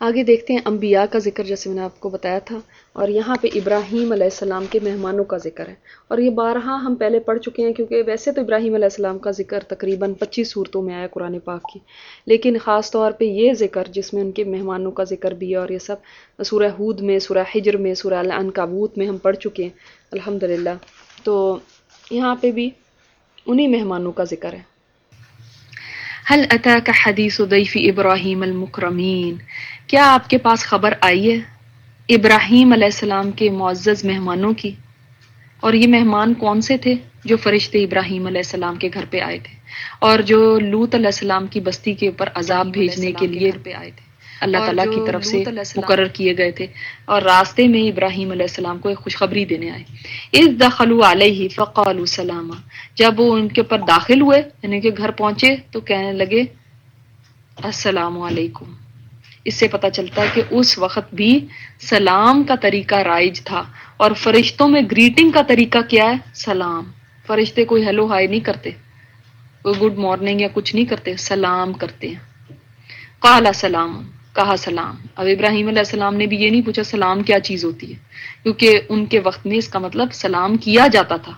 آگے دیکھتے ہیں انبیاء کا ذکر، جیسے میں نے آپ کو بتایا تھا، اور یہاں پہ ابراہیم علیہ السلام کے مہمانوں کا ذکر ہے، اور یہ بارہا ہم پہلے پڑھ چکے ہیں، کیونکہ ویسے تو ابراہیم علیہ السلام کا ذکر تقریباً 25 صورتوں میں آیا قرآن پاک کی، لیکن خاص طور پہ یہ ذکر جس میں ان کے مہمانوں کا ذکر بھی ہے، اور یہ سب سورہ ہود میں، سورہ حجر میں، سورہ العنکبوت میں ہم پڑھ چکے ہیں الحمدللہ. تو یہاں پہ بھی انہی مہمانوں کا ذکر ہے. هل اتاک حدیث ضیف ابراہیم المکرمین، کیا آپ کے پاس خبر آئی ہے ابراہیم علیہ السلام کے معزز مہمانوں کی؟ اور یہ مہمان کون سے تھے؟ جو فرشتے ابراہیم علیہ السلام کے گھر پہ آئے تھے، اور جو لوط علیہ السلام کی بستی کے اوپر عذاب بھیجنے کے لیے اللہ تعالیٰ کی طرف سے مقرر کیے گئے تھے، اور راستے میں ابراہیم علیہ السلام کو ایک خوشخبری دینے آئے. اذ دخلوا علیہ فقالوا سلاما، جب وہ ان کے اوپر داخل ہوئے، یعنی کہ گھر پہنچے تو کہنے لگے السلام علیکم. اس سے پتہ چلتا ہے کہ اس وقت بھی سلام کا طریقہ رائج تھا، اور فرشتوں میں گریٹنگ کا طریقہ کیا ہے؟ سلام. فرشتے کوئی ہیلو ہائی نہیں کرتے، کوئی گڈ مارننگ یا کچھ نہیں کرتے، سلام کرتے ہیں. قال سلام، کہا سلام. اب ابراہیم علیہ السلام نے بھی یہ نہیں پوچھا سلام کیا چیز ہوتی ہے، کیونکہ ان کے وقت میں اس کا مطلب سلام کیا جاتا تھا.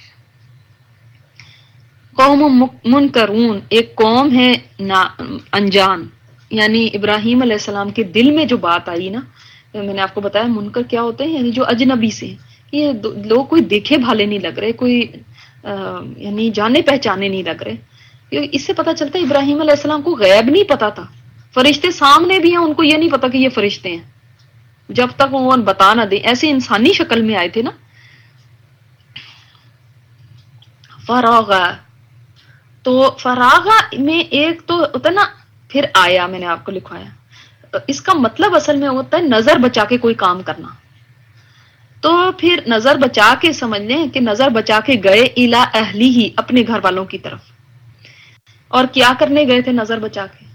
قوم منکرون، ایک قوم ہے انجان، یعنی ابراہیم علیہ السلام کے دل میں جو بات آئی نا، میں نے آپ کو بتایا منکر کیا ہوتے ہیں، یعنی جو اجنبی سے ہیں. یہ لوگ کوئی دیکھے بھالے نہیں لگ رہے، کوئی یعنی جانے پہچانے نہیں لگ رہے. اس سے پتہ چلتا ہے ابراہیم علیہ السلام کو غیب نہیں پتا تھا. فرشتے سامنے بھی ہیں، ان کو یہ نہیں پتا کہ یہ فرشتے ہیں، جب تک وہ بتا نہ دیں. ایسے انسانی شکل میں آئے تھے نا. فراغ، تو فراغ میں ایک تو ہوتا نا، پھر آیا، میں نے آپ کو لکھوایا. اس کا مطلب اصل میں ہوتا ہے نظر بچا کے کوئی کام کرنا. تو پھر نظر بچا کے سمجھ لیں کہ نظر بچا کے گئے الی اہلی ہی، اپنے گھر والوں کی طرف. اور کیا کرنے گئے تھے نظر بچا کے؟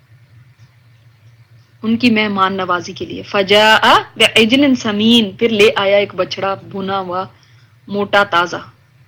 ان کی مہمان نوازی کے لیے. فجاء بعجل سمین، پھر لے آیا ایک بچڑا بھنا ہوا موٹا تازہ.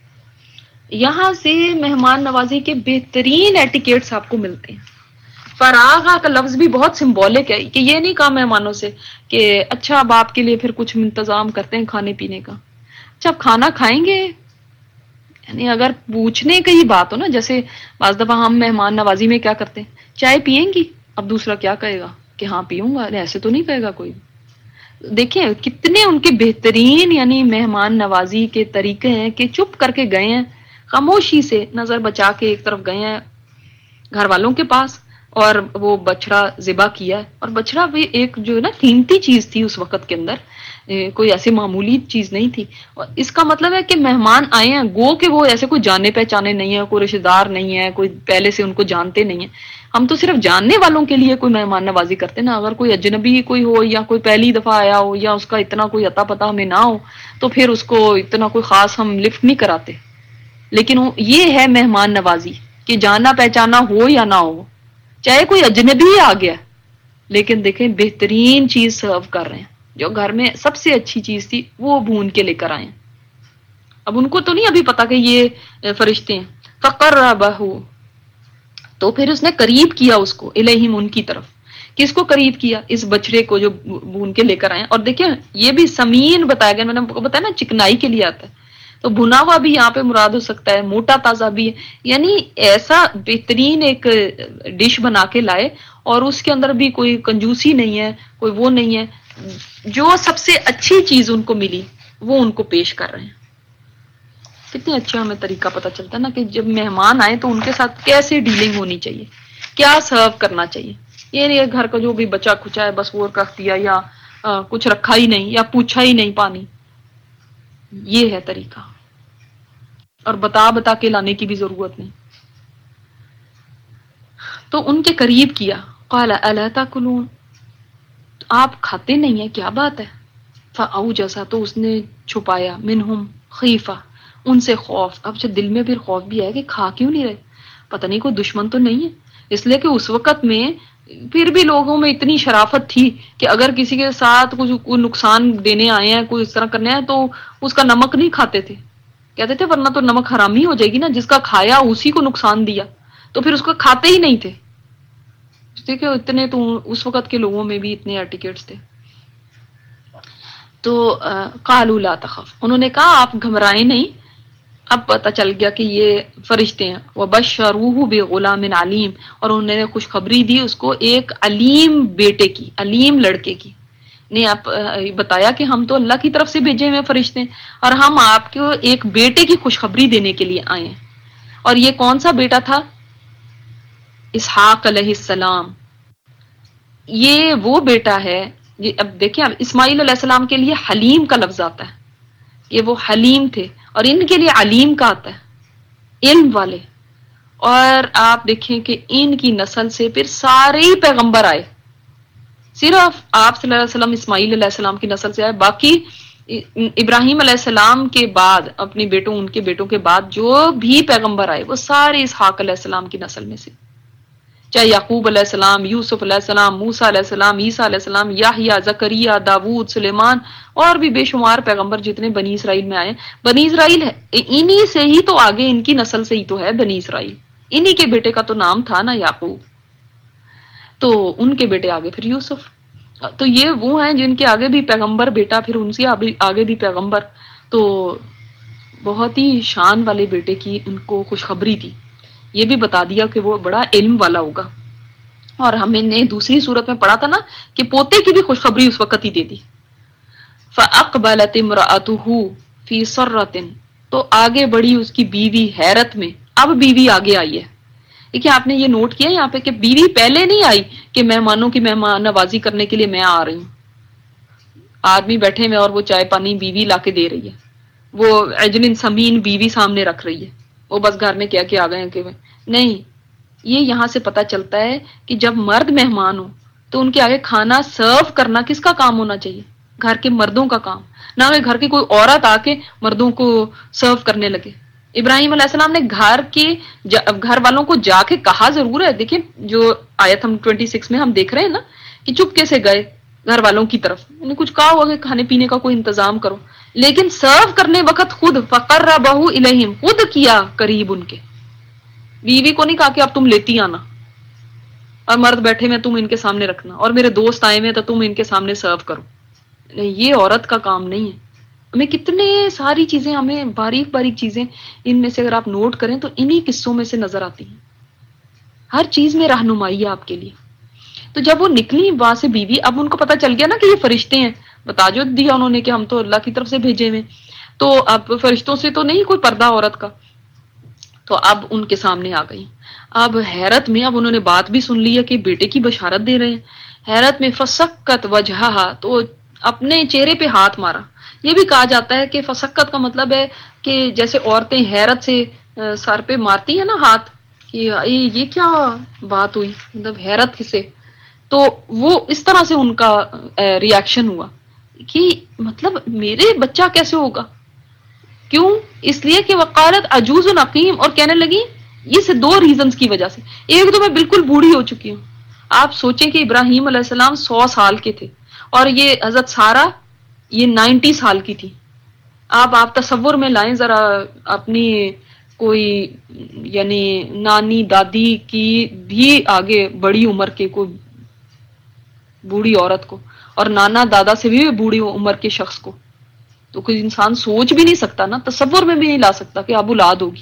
یہاں سے مہمان نوازی کے بہترین ایٹیکیٹس آپ کو ملتے ہیں. فراغا کا لفظ بھی بہت سمبولک ہے، کہ یہ نہیں کہا مہمانوں سے کہ اچھا اب آپ کے لیے پھر کچھ انتظام کرتے ہیں کھانے پینے کا. اچھا اب کھانا کھائیں گے، یعنی اگر پوچھنے کی ہی بات ہو نا، جیسے بعض دفعہ ہم مہمان نوازی میں کیا کرتے ہیں، چائے پیئیں گی؟ اب دوسرا کیا کہے گا کہ ہاں پیوں گا، ایسے تو نہیں کہے گا کوئی. دیکھیں کتنے ان کے بہترین یعنی مہمان نوازی کے طریقے ہیں، کہ چپ کر کے گئے ہیں، خاموشی سے نظر بچا کے ایک طرف گئے ہیں گھر والوں کے پاس، اور وہ بچڑا ذبح کیا ہے. اور بچڑا بھی ایک جو ہے نا قیمتی چیز تھی اس وقت کے اندر، کوئی ایسی معمولی چیز نہیں تھی. اور اس کا مطلب ہے کہ مہمان آئے ہیں، گو کہ وہ ایسے کوئی جانے پہچانے نہیں ہے، کوئی رشتہ دار نہیں ہے، کوئی پہلے سے ان کو جانتے نہیں ہیں. ہم تو صرف جاننے والوں کے لیے کوئی مہمان نوازی کرتے نا. اگر کوئی اجنبی کوئی ہو، یا کوئی پہلی دفعہ آیا ہو، یا اس کا اتنا کوئی عطا پتہ ہمیں نہ ہو، تو پھر اس کو اتنا کوئی خاص ہم لفٹ نہیں کراتے. لیکن یہ ہے مہمان نوازی، کہ جانا پہچانا ہو یا نہ ہو، چاہے کوئی اجنبی ہی آ گیا، لیکن دیکھیں بہترین چیز سرو کر رہے ہیں. جو گھر میں سب سے اچھی چیز تھی وہ بھون کے لے کر آئے. اب ان کو تو نہیں ابھی پتا کہ یہ فرشتے ہیں. فقربہ، تو پھر اس نے قریب کیا اس کو، الیہم، ان کی طرف. کس کو قریب کیا؟ اس بچڑے کو جو بھون کے لے کر آئے. اور دیکھیں یہ بھی سمین بتایا گیا، میں نے بتایا نا چکنائی کے لیے آتا ہے، تو بھنا ہوا بھی یہاں پہ مراد ہو سکتا ہے، موٹا تازہ بھی ہے. یعنی ایسا بہترین ایک ڈش بنا کے لائے، اور اس کے اندر بھی کوئی کنجوسی نہیں ہے، کوئی وہ نہیں ہے. جو سب سے اچھی چیز ان کو ملی وہ ان کو پیش کر رہے ہیں. کتنے اچھا ہمیں طریقہ پتہ چلتا ہے نا، کہ جب مہمان آئے تو ان کے ساتھ کیسے ڈیلنگ ہونی چاہیے، کیا سرو کرنا چاہیے. یہ نہیں گھر کا جو بھی بچا کھچا ہے بس وہ رکھ دیا، یا کچھ رکھا ہی نہیں، یا پوچھا ہی نہیں پانی. یہ ہے طریقہ، اور بتا بتا کے لانے کی بھی ضرورت نہیں. تو ان کے قریب کیا. قال الا تاکلون، آپ کھاتے نہیں ہیں، کیا بات ہے. فاوجس، تو اس نے چھپایا، منہم خیفہ، ان سے خوف. اب جو دل میں پھر خوف بھی ہے کہ کھا کیوں نہیں رہے، پتہ نہیں کوئی دشمن تو نہیں ہے. اس لیے کہ اس وقت میں پھر بھی لوگوں میں اتنی شرافت تھی کہ اگر کسی کے ساتھ کوئی نقصان دینے آئے ہیں، کوئی اس طرح کرنے آئے، تو اس کا نمک نہیں کھاتے تھے. کہتے تھے ورنہ تو نمک حرامی ہو جائے گی نا، جس کا کھایا اسی کو نقصان دیا، تو پھر اس کو کھاتے ہی نہیں تھے. دیکھو اتنے تو اس وقت کے لوگوں میں بھی اتنے ایٹیکیٹس تھے. تو قالوا لا تخف، انہوں نے کہا آپ گھبرائیں نہیں. اب پتہ چل گیا کہ یہ فرشتے ہیں. وبشروہ بغلام علیم، اور انہوں نے خوشخبری دی اس کو ایک علیم بیٹے کی، علیم لڑکے کی. نے آپ بتایا کہ ہم تو اللہ کی طرف سے بھیجے ہوئے فرشتے ہیں اور ہم آپ کو ایک بیٹے کی خوشخبری دینے کے لیے آئے ہیں. اور یہ کون سا بیٹا تھا؟ اسحاق علیہ السلام. یہ وہ بیٹا ہے. اب دیکھیں اب اسماعیل علیہ السلام کے لیے حلیم کا لفظ آتا ہے، یہ وہ حلیم تھے، اور ان کے لیے علیم کا آتا ہے، علم والے. اور آپ دیکھیں کہ ان کی نسل سے پھر سارے ہی پیغمبر آئے. صرف آپ صلی اللہ علیہ وسلم اسماعیل علیہ السلام کی نسل سے آئے، باقی ابراہیم علیہ السلام کے بعد اپنے بیٹوں، ان کے بیٹوں کے بعد جو بھی پیغمبر آئے وہ سارے اسحاق علیہ السلام کی نسل میں سے. چاہے یعقوب علیہ السلام، یوسف علیہ السلام، موسیٰ علیہ السلام، عیسیٰ علیہ السلام، یحییٰ، زکریا، داود، سلیمان، اور بھی بے شمار پیغمبر جتنے بنی اسرائیل میں آئے. بنی اسرائیل ہے انہی سے ہی تو، آگے ان کی نسل سے ہی تو ہے بنی اسرائیل. انہی کے بیٹے کا تو نام تھا نا یعقوب، تو ان کے بیٹے آگے پھر یوسف. تو یہ وہ ہیں جن کے آگے بھی پیغمبر بیٹا، پھر ان سے آگے بھی پیغمبر. تو بہت ہی شان والے بیٹے کی ان کو خوشخبری تھی. یہ بھی بتا دیا کہ وہ بڑا علم والا ہوگا. اور ہمیں نے دوسری صورت میں پڑھا تھا نا کہ پوتے کی بھی خوشخبری اس وقت ہی دے دی. فَأَقْبَلَتِ امْرَأَتُهُ فِي سَرَّةٍ، تو آگے بڑھی اس کی بیوی حیرت میں. اب بیوی آگے آئی ہے. دیکھیں آپ نے یہ نوٹ کیا یہاں پہ کہ بیوی پہلے نہیں آئی کہ مہمانوں کی مہمان نوازی کرنے کے لیے میں آ رہی ہوں. آدمی بیٹھے ہوئے اور وہ چائے پانی بیوی لا کے دے رہی ہے، وہ عجل سمین بیوی سامنے رکھ رہی ہے، وہ بس گھر میں کیا کہ آ گئے ہیں کہ نہیں. یہ یہاں سے پتہ چلتا ہے کہ جب مرد مہمان ہو تو ان کے آگے کھانا سرو کرنا کس کا کام ہونا چاہیے؟ گھر کے مردوں کا کام، نہ کہ گھر کی کوئی عورت آ کے مردوں کو سرو کرنے لگے. ابراہیم علیہ السلام نے گھر والوں کو جا کے کہا ضرور ہے. دیکھیں جو آیت ہم 26 میں ہم دیکھ رہے ہیں نا کہ چپکے سے گئے گھر والوں کی طرف، انہیں کچھ کہا ہوا کہ کھانے پینے کا کوئی انتظام کرو، لیکن سرو کرنے وقت خود فقربہ الیہم، خود کیا قریب ان کے. بیوی کو نہیں کہا کہ اب تم لیتی آنا اور مرد بیٹھے میں تم ان کے سامنے رکھنا، اور میرے دوست آئے میں تو تم ان کے سامنے سرو کرو. نہیں، یہ عورت کا کام نہیں ہے. ہمیں کتنے ساری چیزیں، ہمیں باریک باریک چیزیں ان میں سے اگر آپ نوٹ کریں تو انہی قصوں میں سے نظر آتی ہیں. ہر چیز میں رہنمائی ہے آپ کے لیے. تو جب وہ نکلی وہاں سے بیوی، اب ان کو پتا چل گیا نا کہ یہ فرشتے ہیں، بتا جو دیا انہوں نے کہ ہم تو اللہ کی طرف سے بھیجے ہوئے، تو اب فرشتوں سے تو نہیں کوئی پردہ عورت کا. تو اب ان کے سامنے آ گئی. اب حیرت میں، اب انہوں نے بات بھی سن لی ہے کہ بیٹے کی بشارت دے رہے ہیں. حیرت میں فسکت وجہہا، تو اپنے چہرے پہ ہاتھ مارا. یہ بھی کہا جاتا ہے کہ فسکت کا مطلب ہے کہ جیسے عورتیں حیرت سے سر پہ مارتی ہیں نا ہاتھ کہ یہ کیا بات ہوئی، مطلب حیرت سے. تو وہ اس طرح سے ان کا ریاکشن ہوا کہ مطلب میرے بچہ کیسے ہوگا. کیوں؟ اس لیے کہ وقالت عجوز عقیم، اور کہنے لگی یہ سے دو ریزنز کی وجہ سے. ایک تو میں بالکل بوڑھی ہو چکی ہوں. آپ سوچیں کہ ابراہیم علیہ السلام 100 سال کے تھے اور یہ حضرت سارہ یہ 90 سال کی تھی. آپ تصور میں لائیں ذرا اپنی کوئی یعنی نانی دادی کی بھی آگے بڑی عمر کے کوئی بوڑھی عورت کو، اور نانا دادا سے بھی بوڑھی عمر کے شخص کو. تو کوئی انسان سوچ بھی نہیں سکتا نا، تصور میں بھی نہیں لا سکتا کہ اب اولاد ہوگی.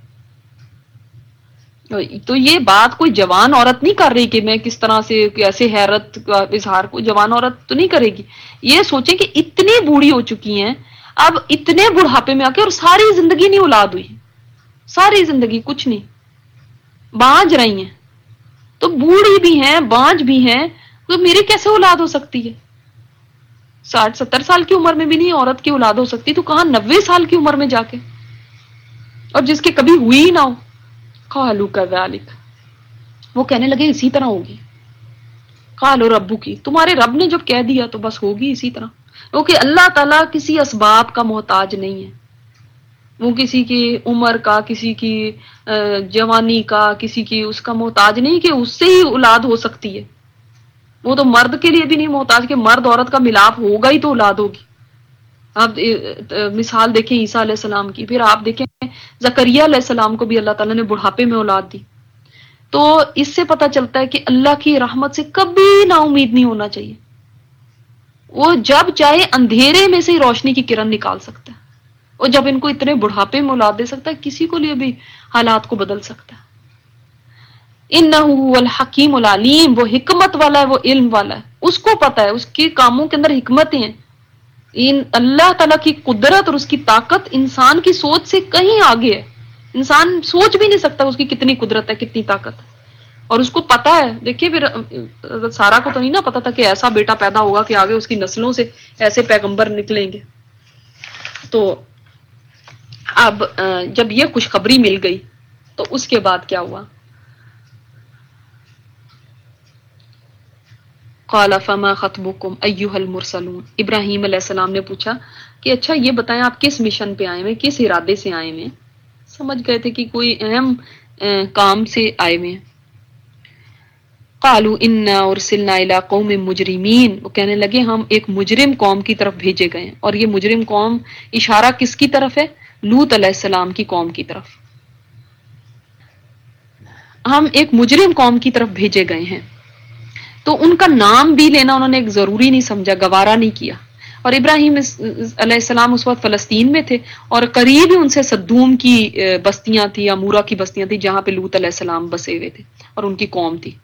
تو یہ بات کوئی جوان عورت نہیں کر رہی کہ میں کس طرح سے ایسے حیرت کا اظہار کوئی جوان عورت تو نہیں کرے گی. یہ سوچیں کہ اتنی بوڑھی ہو چکی ہیں اب، اتنے بڑھاپے میں آ کے، اور ساری زندگی نہیں اولاد ہوئی، ساری زندگی کچھ نہیں، بانج رہی ہیں. تو بوڑھی بھی ہیں، بانج بھی ہیں، تو میری کیسے اولاد ہو سکتی ہے؟ 60-70 سال کی عمر میں بھی نہیں عورت کی اولاد ہو سکتی، تو کہاں 90 سال کی عمر میں جا کے، اور جس کے کبھی ہوئی ہی نہ ہو. قالوا كذلك، وہ کہنے لگے اسی طرح ہوگی. قالوا ربک، تمہارے رب نے جب کہہ دیا تو بس ہوگی اسی طرح. کیونکہ اللہ تعالیٰ کسی اسباب کا محتاج نہیں ہے. وہ کسی کی عمر کا، کسی کی جوانی کا، کسی کی اس کا محتاج نہیں کہ اس سے ہی اولاد ہو سکتی ہے. وہ تو مرد کے لیے بھی نہیں محتاج کہ مرد عورت کا ملاپ ہوگا ہی تو اولاد ہوگی. آپ مثال دیکھیں عیسیٰ علیہ السلام کی، پھر آپ دیکھیں زکریا علیہ السلام کو بھی اللہ تعالیٰ نے بڑھاپے میں اولاد دی. تو اس سے پتہ چلتا ہے کہ اللہ کی رحمت سے کبھی نا امید نہیں ہونا چاہیے. وہ جب چاہے اندھیرے میں سے ہی روشنی کی کرن نکال سکتا ہے، اور جب ان کو اتنے بڑھاپے میں اولاد دے سکتا ہے، کسی کو لیے بھی حالات کو بدل سکتا ہے. انہ هو الحکیم العلیم، وہ حکمت والا ہے، وہ علم والا ہے، اس کو پتا ہے، اس کے کاموں کے اندر حکمتیں ہیں. ان اللہ تعالیٰ کی قدرت اور اس کی طاقت انسان کی سوچ سے کہیں آگے ہے. انسان سوچ بھی نہیں سکتا اس کی کتنی قدرت ہے، کتنی طاقت ہے. اور اس کو پتا ہے. دیکھیے پھر سارا کو تو نہیں نا پتا تھا کہ ایسا بیٹا پیدا ہوگا کہ آگے اس کی نسلوں سے ایسے پیغمبر نکلیں گے. تو اب جب یہ خوشخبری مل گئی تو اس کے بعد کیا ہوا؟ قال فما خطبكم ایھا المرسلون، ابراہیم علیہ السلام نے پوچھا کہ اچھا یہ بتائیں آپ کس مشن پہ آئے ہوئے، کس ارادے سے آئے ہوئے؟ سمجھ گئے تھے کہ کوئی اہم کام سے آئے ہوئے ہیں. قالوا انا ارسلنا الى قوم مجرمین، وہ کہنے لگے ہم ایک مجرم قوم کی طرف بھیجے گئے ہیں. اور یہ مجرم قوم اشارہ کس کی طرف ہے؟ لوط علیہ السلام کی قوم کی طرف. ہم ایک مجرم قوم کی طرف بھیجے گئے ہیں. تو ان کا نام بھی لینا انہوں نے ایک ضروری نہیں سمجھا، گوارا نہیں کیا. اور ابراہیم علیہ السلام اس وقت فلسطین میں تھے، اور قریب ہی ان سے صدوم کی بستیاں تھی، امورا کی بستیاں تھیں، جہاں پہ لوط علیہ السلام بسے ہوئے تھے اور ان کی قوم تھی.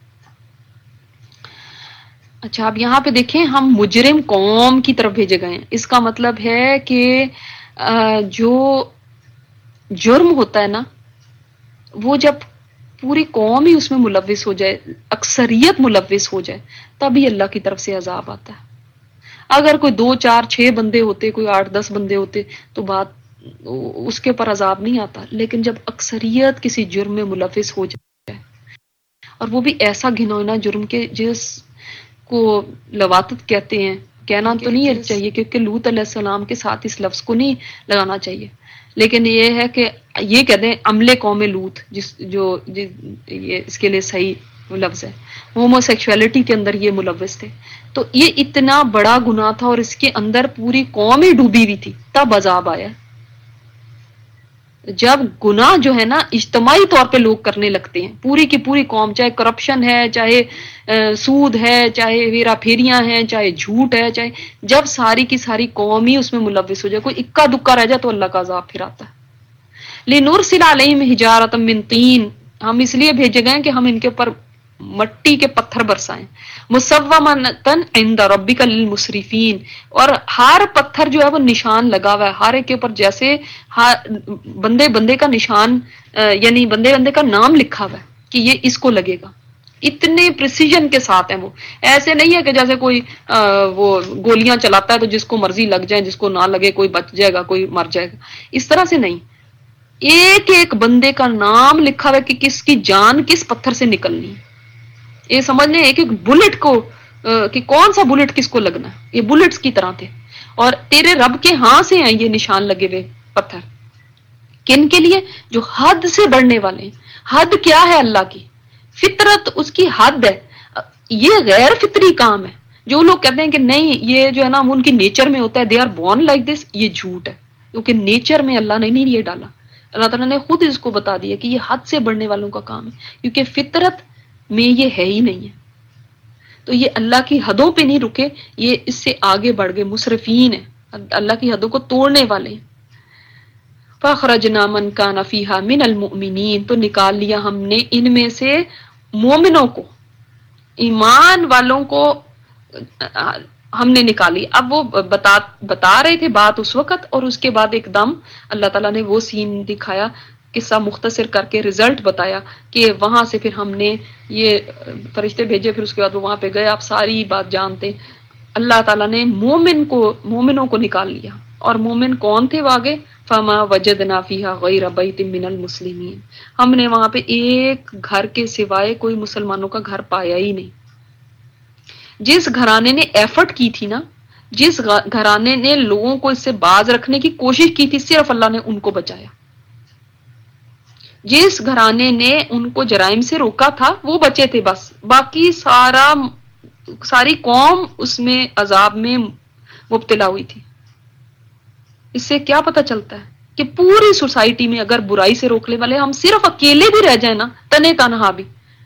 اچھا اب یہاں پہ دیکھیں ہم مجرم قوم کی طرف بھیجے گئے ہیں، اس کا مطلب ہے کہ جو جرم ہوتا ہے نا، وہ جب پوری قوم ہی اس میں ملوث ہو جائے، اکثریت ملوث ہو جائے، تبھی اللہ کی طرف سے عذاب آتا ہے. اگر کوئی 2 4 6 بندے ہوتے، کوئی 8 10 بندے ہوتے تو بات اس کے اوپر عذاب نہیں آتا. لیکن جب اکثریت کسی جرم میں ملوث ہو جائے، اور وہ بھی ایسا گھنونا جرم کے جس کو لواطت کہتے ہیں، کہنا تو نہیں چاہیے کیونکہ لوط علیہ السلام کے ساتھ اس لفظ کو نہیں لگانا چاہیے، لیکن یہ ہے کہ یہ کہتے ہیں عملے قوم لوط، یہ اس کے لیے صحیح لفظ ہے. ہومو سیکشولیٹی کے اندر یہ ملوث تھے. تو یہ اتنا بڑا گناہ تھا اور اس کے اندر پوری قوم ہی ڈوبی ہوئی تھی، تب عذاب آیا. جب گناہ جو ہے نا اجتماعی طور پہ لوگ کرنے لگتے ہیں، پوری کی پوری قوم، چاہے کرپشن ہے، چاہے سود ہے، چاہے ہیرا پھیریاں ہیں، چاہے جھوٹ ہے، چاہے جب ساری کی ساری قوم ہی اس میں ملوث ہو جائے، کوئی اکا دکا رہ جائے تو اللہ کا عذاب پھر آتا ہے. لِنُرْسِلَ عَلَيْهِمْ حِجَارَةً مِّن طِین، ہم اس لیے بھیجے گئے کہ ہم ان کے اوپر مٹی کے پتھر برسائیں. مُصَوَّمَةً عِندَ رَبِّكَ لِلْمُسْرِفِينَ، اور ہر پتھر جو ہے وہ نشان لگا ہوا ہے، ہر ایک کے اوپر جیسے بندے بندے کا نشان، یعنی بندے بندے کا نام لکھا ہوا ہے کہ یہ اس کو لگے گا. اتنے پریسیجن کے ساتھ ہیں وہ. ایسے نہیں ہے کہ جیسے کوئی وہ گولیاں چلاتا ہے تو جس کو مرضی لگ جائے، جس کو نہ لگے کوئی بچ جائے گا، کوئی مر جائے گا. اس طرح سے نہیں، ایک ایک بندے کا نام لکھا ہوا ہے کہ کس کی جان کس پتھر سے نکلنی ہے. یہ سمجھ لیں ایک ایک بلٹ کو کہ کون سا بلٹ کس کو لگنا ہے. یہ بلٹس کی طرح تھے. اور تیرے رب کے ہاں سے ہیں یہ نشان لگے ہوئے پتھر. کن کے لیے؟ جو حد سے بڑھنے والے ہیں. حد کیا ہے اللہ کی؟ فطرت اس کی حد ہے. یہ غیر فطری کام ہے. جو لوگ کہتے ہیں کہ نہیں یہ جو ہے نا ان کی نیچر میں ہوتا ہے، they are born like this, یہ جھوٹ ہے. کیونکہ نیچر میں اللہ نے نہیں یہ ڈالا. اللہ تعالیٰ نے خود اس کو بتا دیا کہ یہ حد سے بڑھنے والوں کا کام ہے، کیونکہ فطرت میں یہ ہے ہی نہیں ہے. تو یہ اللہ کی حدوں پہ نہیں رکے، یہ اس سے آگے بڑھ گئے، مسرفین ہیں، اللہ کی حدوں کو توڑنے والے ہیں. فَأَخْرَجْنَا مَنْ كَانَ فِيهَا مِنَ الْمُؤْمِنِينَ، تو نکال لیا ہم نے ان میں سے مومنوں کو، ایمان والوں کو ہم نے نکالی. اب وہ بتا رہے تھے بات اس وقت، اور اس کے بعد ایک دم اللہ تعالیٰ نے وہ سین دکھایا، قصہ مختصر کر کے رزلٹ بتایا کہ وہاں سے پھر ہم نے یہ فرشتے بھیجے، پھر اس کے بعد وہ وہاں پہ گئے. آپ ساری بات جانتے ہیں. اللہ تعالیٰ نے مومنوں کو نکال لیا. اور مومن کون تھے وہ آگے؟ فما وجدنا فیہا غیر بیت من المسلمین، ہم نے وہاں پہ ایک گھر کے سوائے کوئی مسلمانوں کا گھر پایا ہی نہیں. جس گھرانے نے ایفرٹ کی تھی نا، جس گھرانے نے لوگوں کو اس سے باز رکھنے کی کوشش کی تھی، صرف اللہ نے ان کو بچایا. جس گھرانے نے ان کو جرائم سے روکا تھا وہ بچے تھے بس، باقی ساری قوم اس میں عذاب میں مبتلا ہوئی تھی. اس سے کیا پتہ چلتا ہے کہ پوری سوسائٹی میں اگر برائی سے روکنے والے ہم صرف اکیلے بھی رہ جائیں نا، تنے تنہا بھی،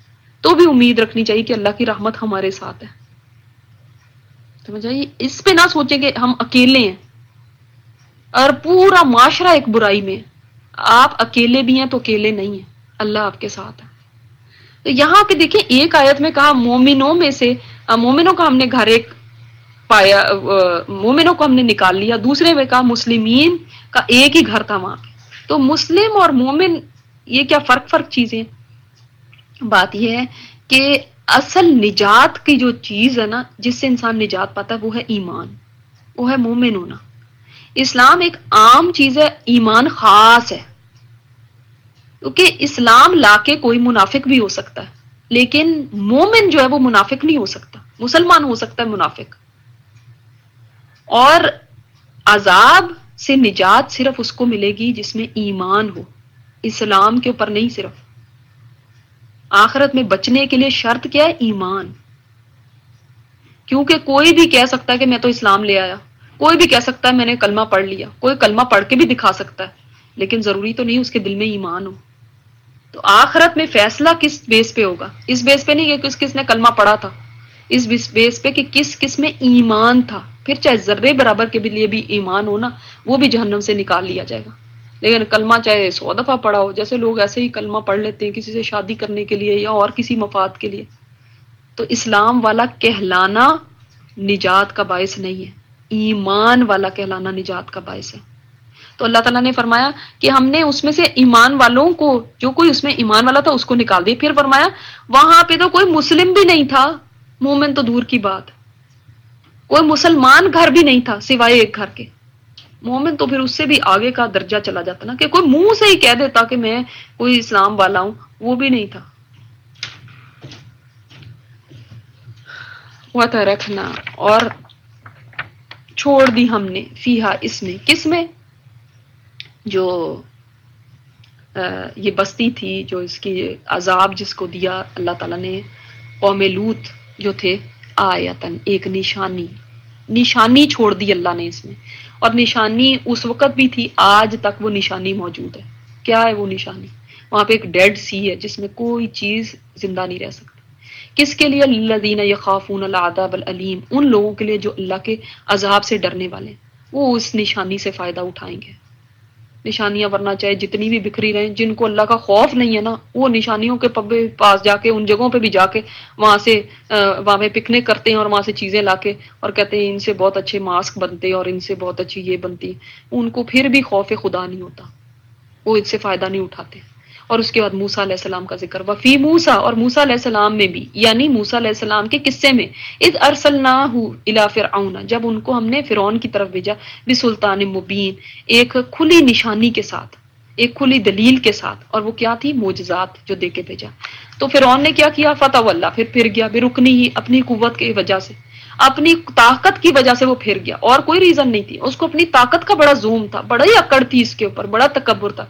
تو بھی امید رکھنی چاہیے کہ اللہ کی رحمت ہمارے ساتھ ہے. سمجھ آئی؟ اس پہ نہ سوچیں کہ ہم اکیلے ہیں اور پورا معاشرہ ایک برائی میں ہے. آپ اکیلے بھی ہیں تو اکیلے نہیں ہیں، اللہ آپ کے ساتھ ہے. تو یہاں پہ دیکھیں ایک آیت میں کہا مومنوں میں سے، مومنوں کا ہم نے گھر ایک پایا، مومنوں کو ہم نے نکال لیا. دوسرے میں کہا مسلمین کا ایک ہی گھر تھا وہاں پہ. تو مسلم اور مومن یہ کیا فرق چیزیں. بات یہ ہے کہ اصل نجات کی جو چیز ہے نا، جس سے انسان نجات پاتا ہے، وہ ہے ایمان، وہ ہے مومن ہونا. اسلام ایک عام چیز ہے، ایمان خاص ہے. کیونکہ اسلام لا کے کوئی منافق بھی ہو سکتا ہے، لیکن مومن جو ہے وہ منافق نہیں ہو سکتا. مسلمان ہو سکتا ہے، منافق. اور عذاب سے نجات صرف اس کو ملے گی جس میں ایمان ہو، اسلام کے اوپر نہیں. صرف آخرت میں بچنے کے لیے شرط کیا ہے؟ ایمان. کیونکہ کوئی بھی کہہ سکتا ہے کہ میں تو اسلام لے آیا، کوئی بھی کہہ سکتا ہے میں نے کلمہ پڑھ لیا، کوئی کلمہ پڑھ کے بھی دکھا سکتا ہے، لیکن ضروری تو نہیں اس کے دل میں ایمان ہو. تو آخرت میں فیصلہ کس بیس پہ ہوگا؟ اس بیس پہ نہیں کہ کس نے کلمہ پڑھا تھا، اس بیس پہ کہ کس میں ایمان تھا. پھر چاہے ذرے برابر کے لیے بھی ایمان ہو نا، وہ بھی جہنم سے نکال لیا جائے گا. لیکن کلمہ چاہے 100 دفعہ پڑھا ہو، جیسے لوگ ایسے ہی کلمہ پڑھ لیتے ہیں کسی سے شادی کرنے کے لیے یا اور کسی مفاد کے لیے، تو اسلام والا کہلانا نجات کا باعث نہیں ہے، ایمان والا کہلانا نجات کا باعث ہے. تو اللہ تعالیٰ نے فرمایا کہ ہم نے اس میں سے ایمان والوں کو، جو کوئی اس میں ایمان والا تھا اس کو نکال دیا. پھر فرمایا وہاں پہ تو کوئی مسلم بھی نہیں تھا، مومن تو دور کی بات، کوئی مسلمان گھر بھی نہیں تھا سوائے ایک گھر کے. مومن تو پھر اس سے بھی آگے کا درجہ چلا جاتا نا، کہ کوئی منہ سے ہی کہہ دیتا کہ میں کوئی اسلام والا ہوں، وہ بھی نہیں تھا. وَتَرَكْنَا، اور چھوڑ دی ہم نے، فیہا، اس میں، کس میں؟ جو یہ بستی تھی، جو اس کی عذاب جس کو دیا اللہ تعالیٰ نے، قوم لوط جو تھے، آیتن، ایک نشانی چھوڑ دی اللہ نے اس میں. اور نشانی اس وقت بھی تھی، آج تک وہ نشانی موجود ہے. کیا ہے وہ نشانی؟ وہاں پہ ایک ڈیڈ سی ہے جس میں کوئی چیز زندہ نہیں رہ سکتی. کس کے لیے؟ الذین یخافون العذاب العلیم، ان لوگوں کے لیے جو اللہ کے عذاب سے ڈرنے والے ہیں، وہ اس نشانی سے فائدہ اٹھائیں گے. نشانیاں ورنہ چاہے جتنی بھی بکھری رہیں، جن کو اللہ کا خوف نہیں ہے نا، وہ نشانیوں کے پاس جا کے، ان جگہوں پہ بھی جا کے وہاں پہ پکنک کرتے ہیں اور وہاں سے چیزیں لا کے اور کہتے ہیں ان سے بہت اچھے ماسک بنتے اور ان سے بہت اچھی یہ بنتی. ان کو پھر بھی خوف خدا نہیں ہوتا، وہ اس سے فائدہ نہیں اٹھاتے. اور اس کے بعد موسیٰ علیہ السلام کا ذکر، وفی موسیٰ، اور موسیٰ علیہ السلام میں بھی، یعنی موسیٰ علیہ السلام کے قصے میں، اذ ارسلناہ الی فرعون، جب ان کو ہم نے فرعون کی طرف بھیجا، بسلطان مبین، ایک کھلی نشانی کے ساتھ، ایک کھلی دلیل کے ساتھ. اور وہ کیا تھی؟ معجزات جو دے کے بھیجا. تو فرعون نے کیا کیا؟ فتح اللہ، پھر گیا، برکنی ہی، اپنی قوت کی وجہ سے، اپنی طاقت کی وجہ سے وہ پھر گیا، اور کوئی ریزن نہیں تھی. اس کو اپنی طاقت کا بڑا زوم تھا، بڑا ہی اکڑ تھی اس کے اوپر، بڑا تکبر تھا.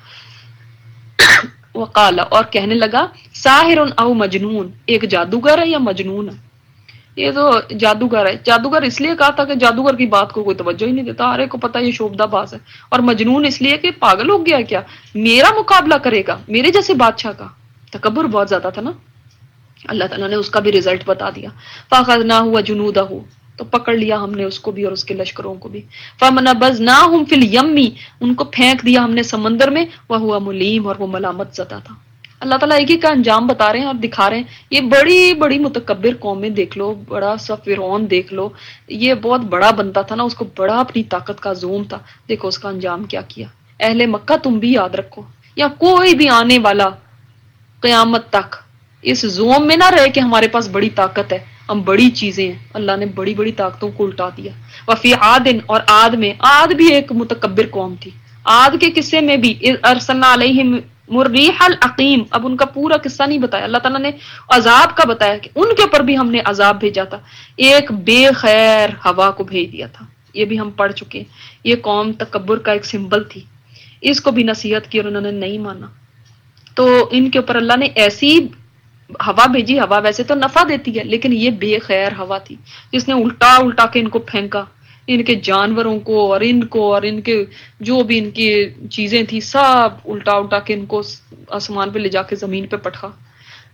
وقال، اور کہنے لگا، ساحر او مجنون، ایک جادوگر ہے یا مجنون ہے. یہ تو جادوگر ہے. جادوگر اس لیے کہا تھا کہ جادوگر کی بات کو کوئی توجہ ہی نہیں دیتا، ہر ایک کو پتا یہ شوبدہ باز ہے. اور مجنون اس لیے کہ پاگل ہو گیا کیا، میرا مقابلہ کرے گا میرے جیسے بادشاہ کا. تکبر بہت زیادہ تھا نا. اللہ تعالیٰ نے اس کا بھی رزلٹ بتا دیا. فَأَخَذْنَاهُ وَجُنُودَهُ، تو پکڑ لیا ہم نے اس کو بھی اور اس کے لشکروں کو بھی. فَمَنَبَذْنَاهُمْ فِي الْيَمِّ، ان کو پھینک دیا ہم نے سمندر میں. وَهُوَ مُلِيمٌ، اور وہ ملامت زدہ تھا. اللہ تعالیٰ ایک ہی کا انجام بتا رہے ہیں اور دکھا رہے ہیں. یہ بڑی بڑی متکبر قومیں دیکھ لو، بڑا سا فرعون دیکھ لو، یہ بہت بڑا بنتا تھا نا، اس کو بڑا اپنی طاقت کا زوم تھا. دیکھو اس کا انجام کیا کیا. اہل مکہ تم بھی یاد رکھو، یا کوئی بھی آنے والا قیامت تک اس زوم میں نہ رہے کہ ہمارے پاس بڑی طاقت ہے، ہم بڑی چیزیں ہیں. اللہ نے بڑی بڑی طاقتوں کو الٹا دیا. وفی عاد، اور عاد میں، عاد بھی ایک متکبر قوم تھی. عاد کے قصے میں بھی ارسلنا علیہم الرریح العقیم، اب ان کا پورا قصہ نہیں بتایا، اللہ تعالیٰ نے عذاب کا بتایا کہ ان کے اوپر بھی ہم نے عذاب بھیجا تھا. ایک بے خیر ہوا کو بھیج دیا تھا. یہ بھی ہم پڑھ چکے ہیں. یہ قوم تکبر کا ایک سمبل تھی، اس کو بھی نصیحت کی اور انہوں نے نہیں مانا. تو ان کے اوپر اللہ نے ایسی ہوا بھیجی. ہوا ویسے تو نفع دیتی ہے، لیکن یہ بے خیر ہوا تھی جس نے الٹا الٹا کے ان کو پھینکا، ان کے جانوروں کو اور ان کے جو بھی ان کی چیزیں تھی سب الٹا الٹا کے ان کو آسمان پہ لے جا کے زمین پہ پٹھا.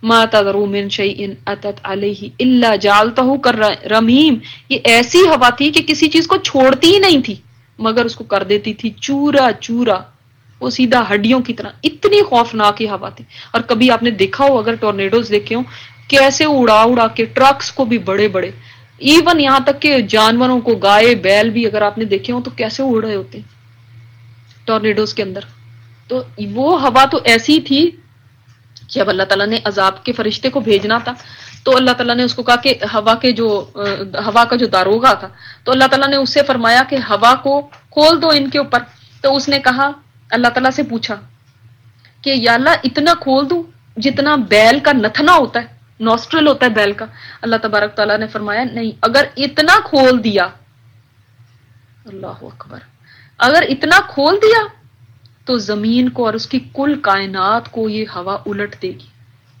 ما تذرو من شیء اتت علیہ الا جعلتہ کرمیم، یہ ایسی ہوا تھی کہ کسی چیز کو چھوڑتی ہی نہیں تھی مگر اس کو کر دیتی تھی چورا چورا، وہ سیدھا ہڈیوں کی طرح، اتنی خوفناک یہ ہوا تھی۔ اور کبھی آپ نے دیکھا ہو، اگر ٹورنیڈوز دیکھے ہوں کیسے اڑا اڑا کے ٹرکس کو بھی بڑے بڑے، ایون یہاں تک کہ جانوروں کو، گائے بیل بھی اگر آپ نے دیکھے ہوں تو کیسے اڑ رہے ہوتے ہیں ٹورنیڈوز کے اندر۔ تو وہ ہوا تو ایسی تھی، جب اللہ تعالیٰ نے عذاب کے فرشتے کو بھیجنا تھا تو اللہ تعالیٰ نے اس کو کہا کہ ہوا کا جو داروغہ تھا، تو اللہ تعالیٰ نے اس سے فرمایا کہ ہوا کو کھول دو ان کے اوپر، تو اس نے کہا، اللہ تعالیٰ سے پوچھا کہ یا اللہ اتنا کھول دوں جتنا بیل کا نتنا ہوتا ہے، نوسٹرل ہوتا ہے بیل کا۔ اللہ تبارک تعالیٰ نے فرمایا نہیں، اگر اتنا کھول دیا، اللہ اکبر، اگر اتنا کھول دیا تو زمین کو اور اس کی کل کائنات کو یہ ہوا الٹ دے گی،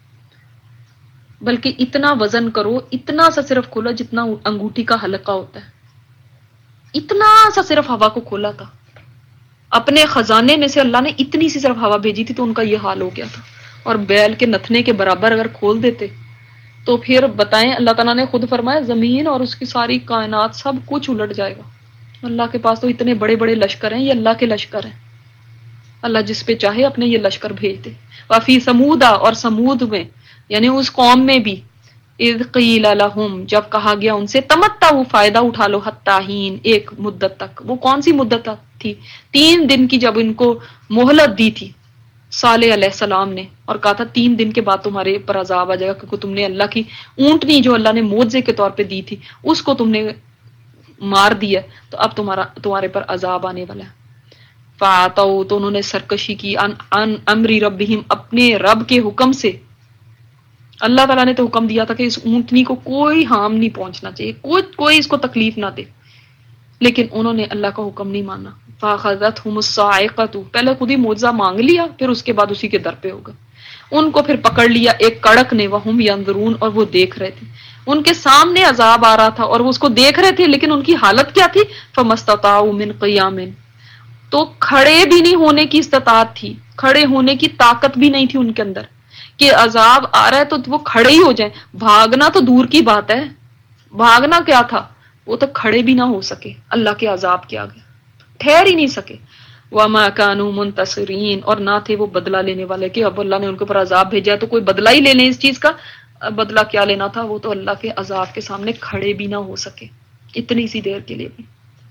بلکہ اتنا وزن کرو، اتنا سا صرف کھولا جتنا انگوٹھی کا حلقہ ہوتا ہے، اتنا سا صرف ہوا کو کھولا تھا اپنے خزانے میں سے، اللہ نے اتنی سی صرف ہوا بھیجی تھی تو ان کا یہ حال ہو گیا تھا۔ اور بیل کے نتنے کے برابر اگر کھول دیتے تو پھر بتائیں، اللہ تعالیٰ نے خود فرمایا زمین اور اس کی ساری کائنات سب کچھ الٹ جائے گا۔ اللہ کے پاس تو اتنے بڑے بڑے لشکر ہیں، یہ اللہ کے لشکر ہیں، اللہ جس پہ چاہے اپنے یہ لشکر بھیج دے۔ وفی سمودا، اور سمود میں یعنی اس قوم میں بھی، اذ قیل لہم، جب کہا گیا ان سے، تمتعوا، فائدہ اٹھا لو، حتی حین، ایک مدت تک۔ وہ کون سی مدت تھی؟ 3 دن کی، جب ان کو مہلت دی تھی صالح علیہ السلام نے، اور کہا تھا 3 دن کے بعد تمہارے پر عذاب آ جائے گا، کیونکہ تم نے اللہ کی اونٹنی جو اللہ نے معجزے کے طور پہ دی تھی اس کو تم نے مار دیا، تو اب تمہارے پر عذاب آنے والا ہے۔ فَعَتَوْا، تو انہوں نے سرکشی کی، عن امر ربہم، اپنے رب کے حکم سے۔ اللہ تعالیٰ نے تو حکم دیا تھا کہ اس اونٹنی کو کوئی ہارم نہیں پہنچنا چاہیے، کوئی اس کو تکلیف نہ دے، لیکن انہوں نے اللہ کا حکم نہیں مانا۔ فَأَخَذَتْهُمُ الصَّاعِقَةُ، پہلے خود ہی معجزہ مانگ لیا، پھر اس کے بعد اسی کے در پہ ہوگا۔ ان کو پھر پکڑ لیا ایک کڑک نے، وَهُمْ يَنظُرُونَ، اور وہ دیکھ رہے تھے، ان کے سامنے عذاب آ رہا تھا اور وہ اس کو دیکھ رہے تھے، لیکن ان کی حالت کیا تھی؟ فَمَسْتَطَاعُوا مِنْ قِيَامٍ، تو کھڑے بھی نہیں ہونے کی استطاعت تھی، کھڑے ہونے کی طاقت بھی نہیں تھی ان کے اندر، کہ عذاب آ رہا ہے تو وہ کھڑے ہی ہو جائیں۔ بھاگنا تو دور کی بات ہے، بھاگنا کیا تھا، وہ تو کھڑے بھی نہ ہو سکے اللہ کے عذاب کے آگے، ٹھہر ہی نہیں سکے۔ وَمَا كَانُوا مُنْتَصِرِينَ، اور نہ تھے وہ بدلہ لینے والے، کہ اب اللہ نے ان کے اوپر عذاب بھیجا تو کوئی بدلہ ہی لے لیں اس چیز کا۔ بدلہ کیا لینا تھا، وہ تو اللہ کے عذاب کے سامنے کھڑے بھی نہ ہو سکے اتنی سی دیر کے لیے بھی۔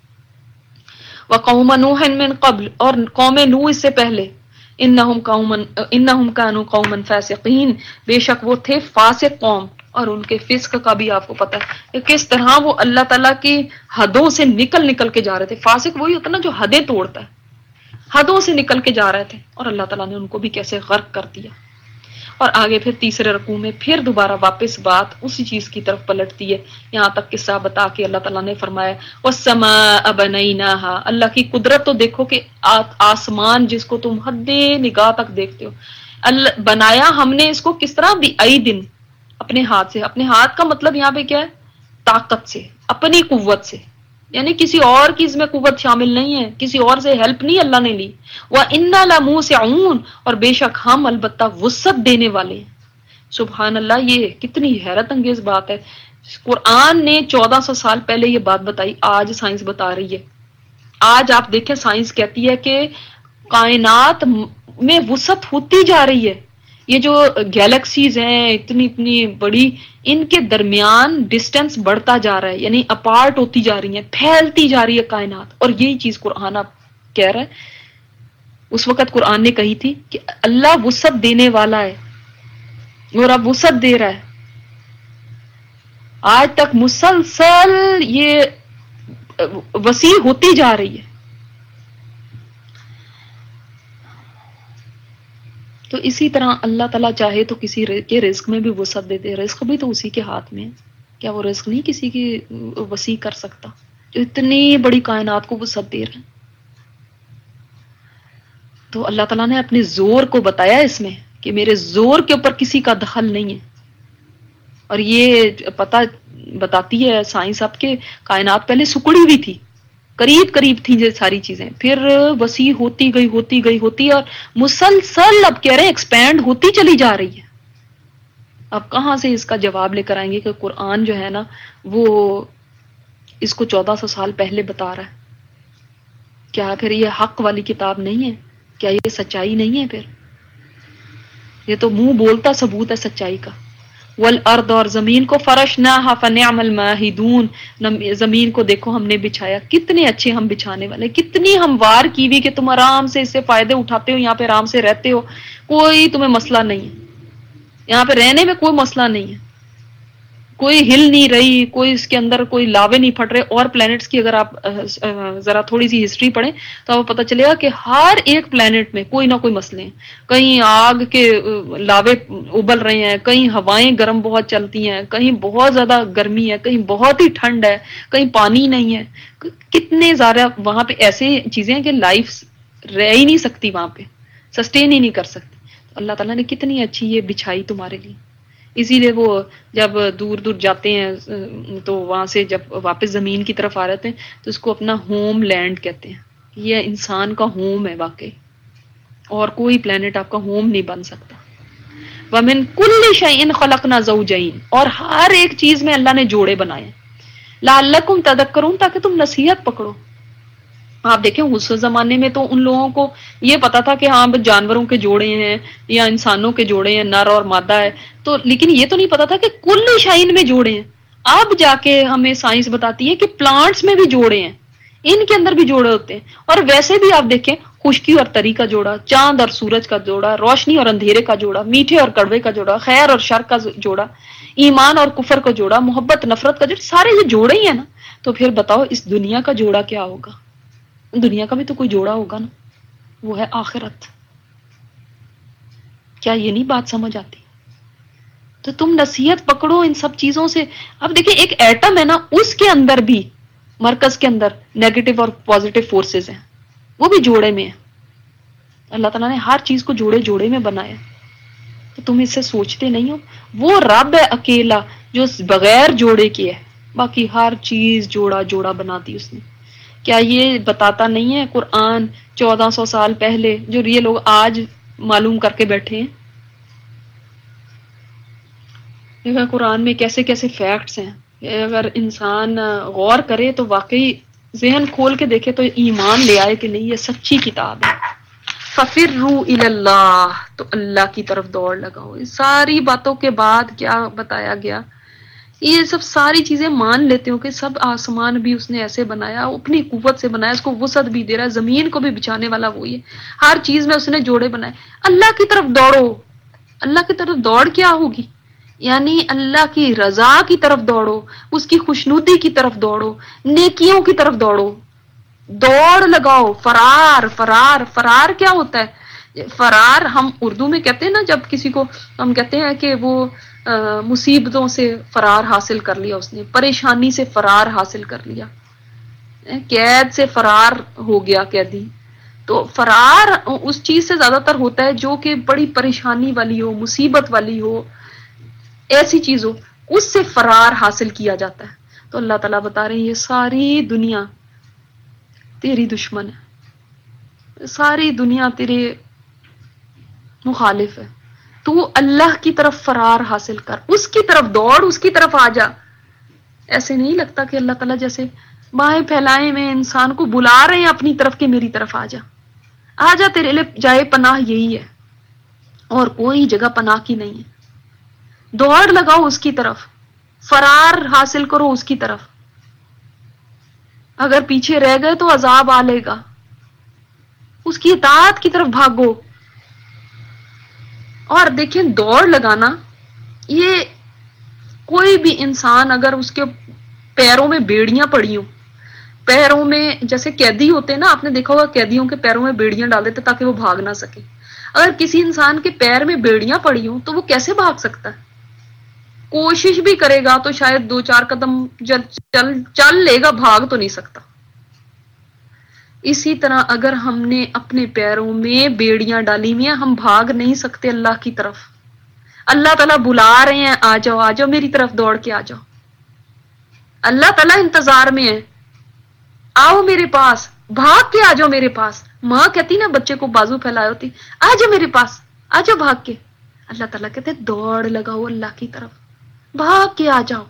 وَقَوْمَ نُوحٍ مِّن قَبْلُ، اور قوم نوح اس سے پہلے، انہم کانوا قوما فاسقین، بے شک وہ تھے فاسق قوم، اور ان کے فسق کا بھی آپ کو پتہ ہے کہ کس طرح وہ اللہ تعالیٰ کی حدوں سے نکل کے جا رہے تھے۔ فاسق وہی ہوتا ہے نا جو حدیں توڑتا ہے، حدوں سے نکل کے جا رہے تھے، اور اللہ تعالیٰ نے ان کو بھی کیسے غرق کر دیا۔ اور آگے پھر تیسرے رکوع میں پھر دوبارہ واپس بات اسی چیز کی طرف پلٹتی ہے، یہاں تک قصہ بتا کے اللہ تعالیٰ نے فرمایا وَالسَّمَاءَ بَنَيْنَاهَا، اللہ کی قدرت تو دیکھو کہ آسمان جس کو تم حد نگاہ تک دیکھتے ہو، اللہ بنایا ہم نے اس کو کس طرح، بِأَيْدٍ، اپنے ہاتھ سے۔ اپنے ہاتھ کا مطلب یہاں پہ کیا ہے؟ طاقت سے، اپنی قوت سے، یعنی کسی اور کی اس میں قوت شامل نہیں ہے، کسی اور سے ہیلپ نہیں اللہ نے لی۔ وَإِنَّا لَمُوسِعُونَ، اور بے شک ہم البتہ وسعت دینے والے ہیں۔ سبحان اللہ، یہ کتنی حیرت انگیز بات ہے۔ قرآن نے 1400 سال پہلے یہ بات بتائی، آج سائنس بتا رہی ہے۔ آج آپ دیکھیں سائنس کہتی ہے کہ کائنات میں وسعت ہوتی جا رہی ہے، یہ جو گیلیکسیز ہیں اتنی بڑی، ان کے درمیان ڈسٹینس بڑھتا جا رہا ہے، یعنی اپارٹ ہوتی جا رہی ہیں، پھیلتی جا رہی ہے کائنات۔ اور یہی چیز قرآن اب کہہ رہا ہے، اس وقت قرآن نے کہی تھی کہ اللہ وسعت دینے والا ہے اور اب وسعت دے رہا ہے۔ آج تک مسلسل یہ وسیع ہوتی جا رہی ہے۔ تو اسی طرح اللہ تعالیٰ چاہے تو کسی کے رزق میں بھی وسعت دے دے، رزق بھی تو اسی کے ہاتھ میں ہے۔ کیا وہ رزق نہیں کسی کی وسیع کر سکتا جو اتنی بڑی کائنات کو وسعت دے رہے ہیں؟ تو اللہ تعالیٰ نے اپنے زور کو بتایا اس میں کہ میرے زور کے اوپر کسی کا دخل نہیں ہے۔ اور یہ پتہ بتاتی ہے سائنس اب کہ کائنات پہلے سکڑی ہوئی تھی، قریب تھی یہ ساری چیزیں، پھر وسیع ہوتی گئی اور مسلسل اب کہہ رہے ہیں ایکسپینڈ ہوتی چلی جا رہی ہے۔ آپ کہاں سے اس کا جواب لے کر آئیں گے کہ قرآن جو ہے نا وہ اس کو 1400 سال پہلے بتا رہا ہے؟ کیا پھر یہ حق والی کتاب نہیں ہے؟ کیا یہ سچائی نہیں ہے؟ پھر یہ تو منہ بولتا ثبوت ہے سچائی کا. والارض، اور زمین کو فرشناها فنعم الماہدون، زمین کو دیکھو ہم نے بچھایا، کتنے اچھے ہم بچھانے والے، کتنی ہموار کی ہوئی کہ تم آرام سے اس سے فائدے اٹھاتے ہو، یہاں پہ آرام سے رہتے ہو، کوئی تمہیں مسئلہ نہیں ہے، یہاں پہ رہنے میں کوئی مسئلہ نہیں ہے، کوئی ہل نہیں رہی، کوئی اس کے اندر کوئی لاوے نہیں پھٹ رہے. اور پلانٹس کی اگر آپ ذرا تھوڑی سی ہسٹری پڑھیں تو آپ کو پتہ چلے گا کہ ہر ایک پلانٹ میں کوئی نہ کوئی مسئلے ہیں. کہیں آگ کے لاوے ابل رہے ہیں، کہیں ہوائیں گرم بہت چلتی ہیں، کہیں بہت زیادہ گرمی ہے، کہیں بہت ہی ٹھنڈ ہے، کہیں پانی نہیں ہے. کتنے زیادہ وہاں پہ ایسی چیزیں ہیں کہ لائف رہ ہی نہیں سکتی، وہاں پہ سسٹین ہی نہیں کر سکتی. اللہ تعالیٰ نے کتنی اچھی یہ بچھائی تمہارے لیے. اسی لیے وہ جب دور دور جاتے ہیں تو وہاں سے جب واپس زمین کی طرف آ رہے ہیں تو اس کو اپنا ہوم لینڈ کہتے ہیں. یہ انسان کا ہوم ہے واقعی، اور کوئی پلانٹ آپ کا ہوم نہیں بن سکتا. وَمِن كُلِّ شَيْءٍ خَلَقْنَا زَوْجَيْنِ، اور ہر ایک چیز میں اللہ نے جوڑے بنائے. لَعَلَّكُمْ تَذَكَّرُونَ، تاکہ تم نصیحت پکڑو. آپ دیکھیں اس زمانے میں تو ان لوگوں کو یہ پتا تھا کہ ہاں جانوروں کے جوڑے ہیں یا انسانوں کے جوڑے ہیں، نر اور مادہ ہے، تو لیکن یہ تو نہیں پتا تھا کہ کل شائن میں جوڑے ہیں. اب جا کے ہمیں سائنس بتاتی ہے کہ پلانٹس میں بھی جوڑے ہیں، ان کے اندر بھی جوڑے ہوتے ہیں. اور ویسے بھی آپ دیکھیں خشکی اور تری کا جوڑا، چاند اور سورج کا جوڑا، روشنی اور اندھیرے کا جوڑا، میٹھے اور کڑوے کا جوڑا، خیر اور شر کا جوڑا، ایمان اور کفر کا جوڑا، محبت نفرت کا جوڑا، سارے یہ جوڑے ہی ہیں نا. تو پھر بتاؤ اس دنیا کا جوڑا کیا ہوگا؟ دنیا کا بھی تو کوئی جوڑا ہوگا نا، وہ ہے آخرت. کیا یہ نہیں بات سمجھ آتی؟ تو تم نصیحت پکڑو ان سب چیزوں سے. اب دیکھیں ایک ایٹم ہے نا، اس کے اندر بھی مرکز کے اندر نیگیٹو اور پازیٹو فورسز ہیں، وہ بھی جوڑے میں ہیں. اللہ تعالیٰ نے ہر چیز کو جوڑے جوڑے میں بنایا. تو تم اس سے سوچتے نہیں ہو؟ وہ رب ہے اکیلا جو بغیر جوڑے کے ہے، باقی ہر چیز جوڑا جوڑا بنا دی اس نے. کیا یہ بتاتا نہیں ہے قرآن 1400 سال پہلے جو یہ لوگ آج معلوم کر کے بیٹھے ہیں؟ دیکھا قرآن میں کیسے کیسے فیکٹس ہیں. اگر انسان غور کرے تو واقعی ذہن کھول کے دیکھے تو ایمان لے آئے کہ نہیں یہ سچی کتاب ہے. فَفِرُّوا إِلَى اللَّهِ، تو اللہ کی طرف دوڑ لگاؤ. ساری باتوں کے بعد کیا بتایا گیا؟ یہ سب ساری چیزیں مان لیتے ہو کہ سب آسمان بھی اس نے ایسے بنایا، اپنی قوت سے بنایا، اس کو وسعت بھی دے رہا ہے، زمین کو بھی بچانے والا وہی ہے، ہر چیز میں اس نے جوڑے بنائے. اللہ کی طرف دوڑو. اللہ کی طرف دوڑ کیا ہوگی؟ یعنی اللہ کی رضا کی طرف دوڑو، اس کی خوشنودی کی طرف دوڑو، نیکیوں کی طرف دوڑو. دوڑ لگاؤ. فرار فرار فرار کیا ہوتا ہے؟ فرار ہم اردو میں کہتے ہیں نا، جب کسی کو ہم کہتے ہیں کہ وہ مصیبتوں سے فرار حاصل کر لیا، اس نے پریشانی سے فرار حاصل کر لیا، قید سے فرار ہو گیا قیدی. تو فرار اس چیز سے زیادہ تر ہوتا ہے جو کہ بڑی پریشانی والی ہو، مصیبت والی ہو، ایسی چیز ہو، اس سے فرار حاصل کیا جاتا ہے. تو اللہ تعالیٰ بتا رہے ہیں یہ ساری دنیا تیری دشمن ہے، ساری دنیا تیرے مخالف ہے. تو اللہ کی طرف فرار حاصل کر، اس کی طرف دوڑ، اس کی طرف آ جا. ایسے نہیں لگتا کہ اللہ تعالیٰ جیسے باہیں پھیلائے میں انسان کو بلا رہے ہیں اپنی طرف کہ میری طرف آ جا، آ جا، تیرے لیے جائے پناہ یہی ہے اور کوئی جگہ پناہ کی نہیں ہے. دوڑ لگاؤ اس کی طرف، فرار حاصل کرو اس کی طرف. اگر پیچھے رہ گئے تو عذاب آ لے گا. اس کی اطاعت کی طرف بھاگو. اور دیکھیں دوڑ لگانا، یہ کوئی بھی انسان اگر اس کے پیروں میں بیڑیاں پڑی ہوں، پیروں میں جیسے قیدی ہوتے ہیں نا، آپ نے دیکھا ہوگا قیدیوں کے پیروں میں بیڑیاں ڈال دیتے تاکہ وہ بھاگ نہ سکے. اگر کسی انسان کے پیر میں بیڑیاں پڑی ہوں تو وہ کیسے بھاگ سکتا ہے؟ کوشش بھی کرے گا تو شاید 2-4 قدم چل لے گا، بھاگ تو نہیں سکتا. اسی طرح اگر ہم نے اپنے پیروں میں بیڑیاں ڈالی ہوئی ہیں، ہم بھاگ نہیں سکتے اللہ کی طرف. اللہ تعالیٰ بلا رہے ہیں آ جاؤ، آ جاؤ میری طرف دوڑ کے آ جاؤ. اللہ تعالیٰ انتظار میں ہے، آؤ میرے پاس، بھاگ کے آ جاؤ میرے پاس. ماں کہتی نا بچے کو بازو پھیلائے ہوتی، آ جاؤ میرے پاس، آ جاؤ بھاگ کے. اللہ تعالیٰ کہتے ہیں دوڑ لگاؤ اللہ کی طرف، بھاگ کے آ جاؤ.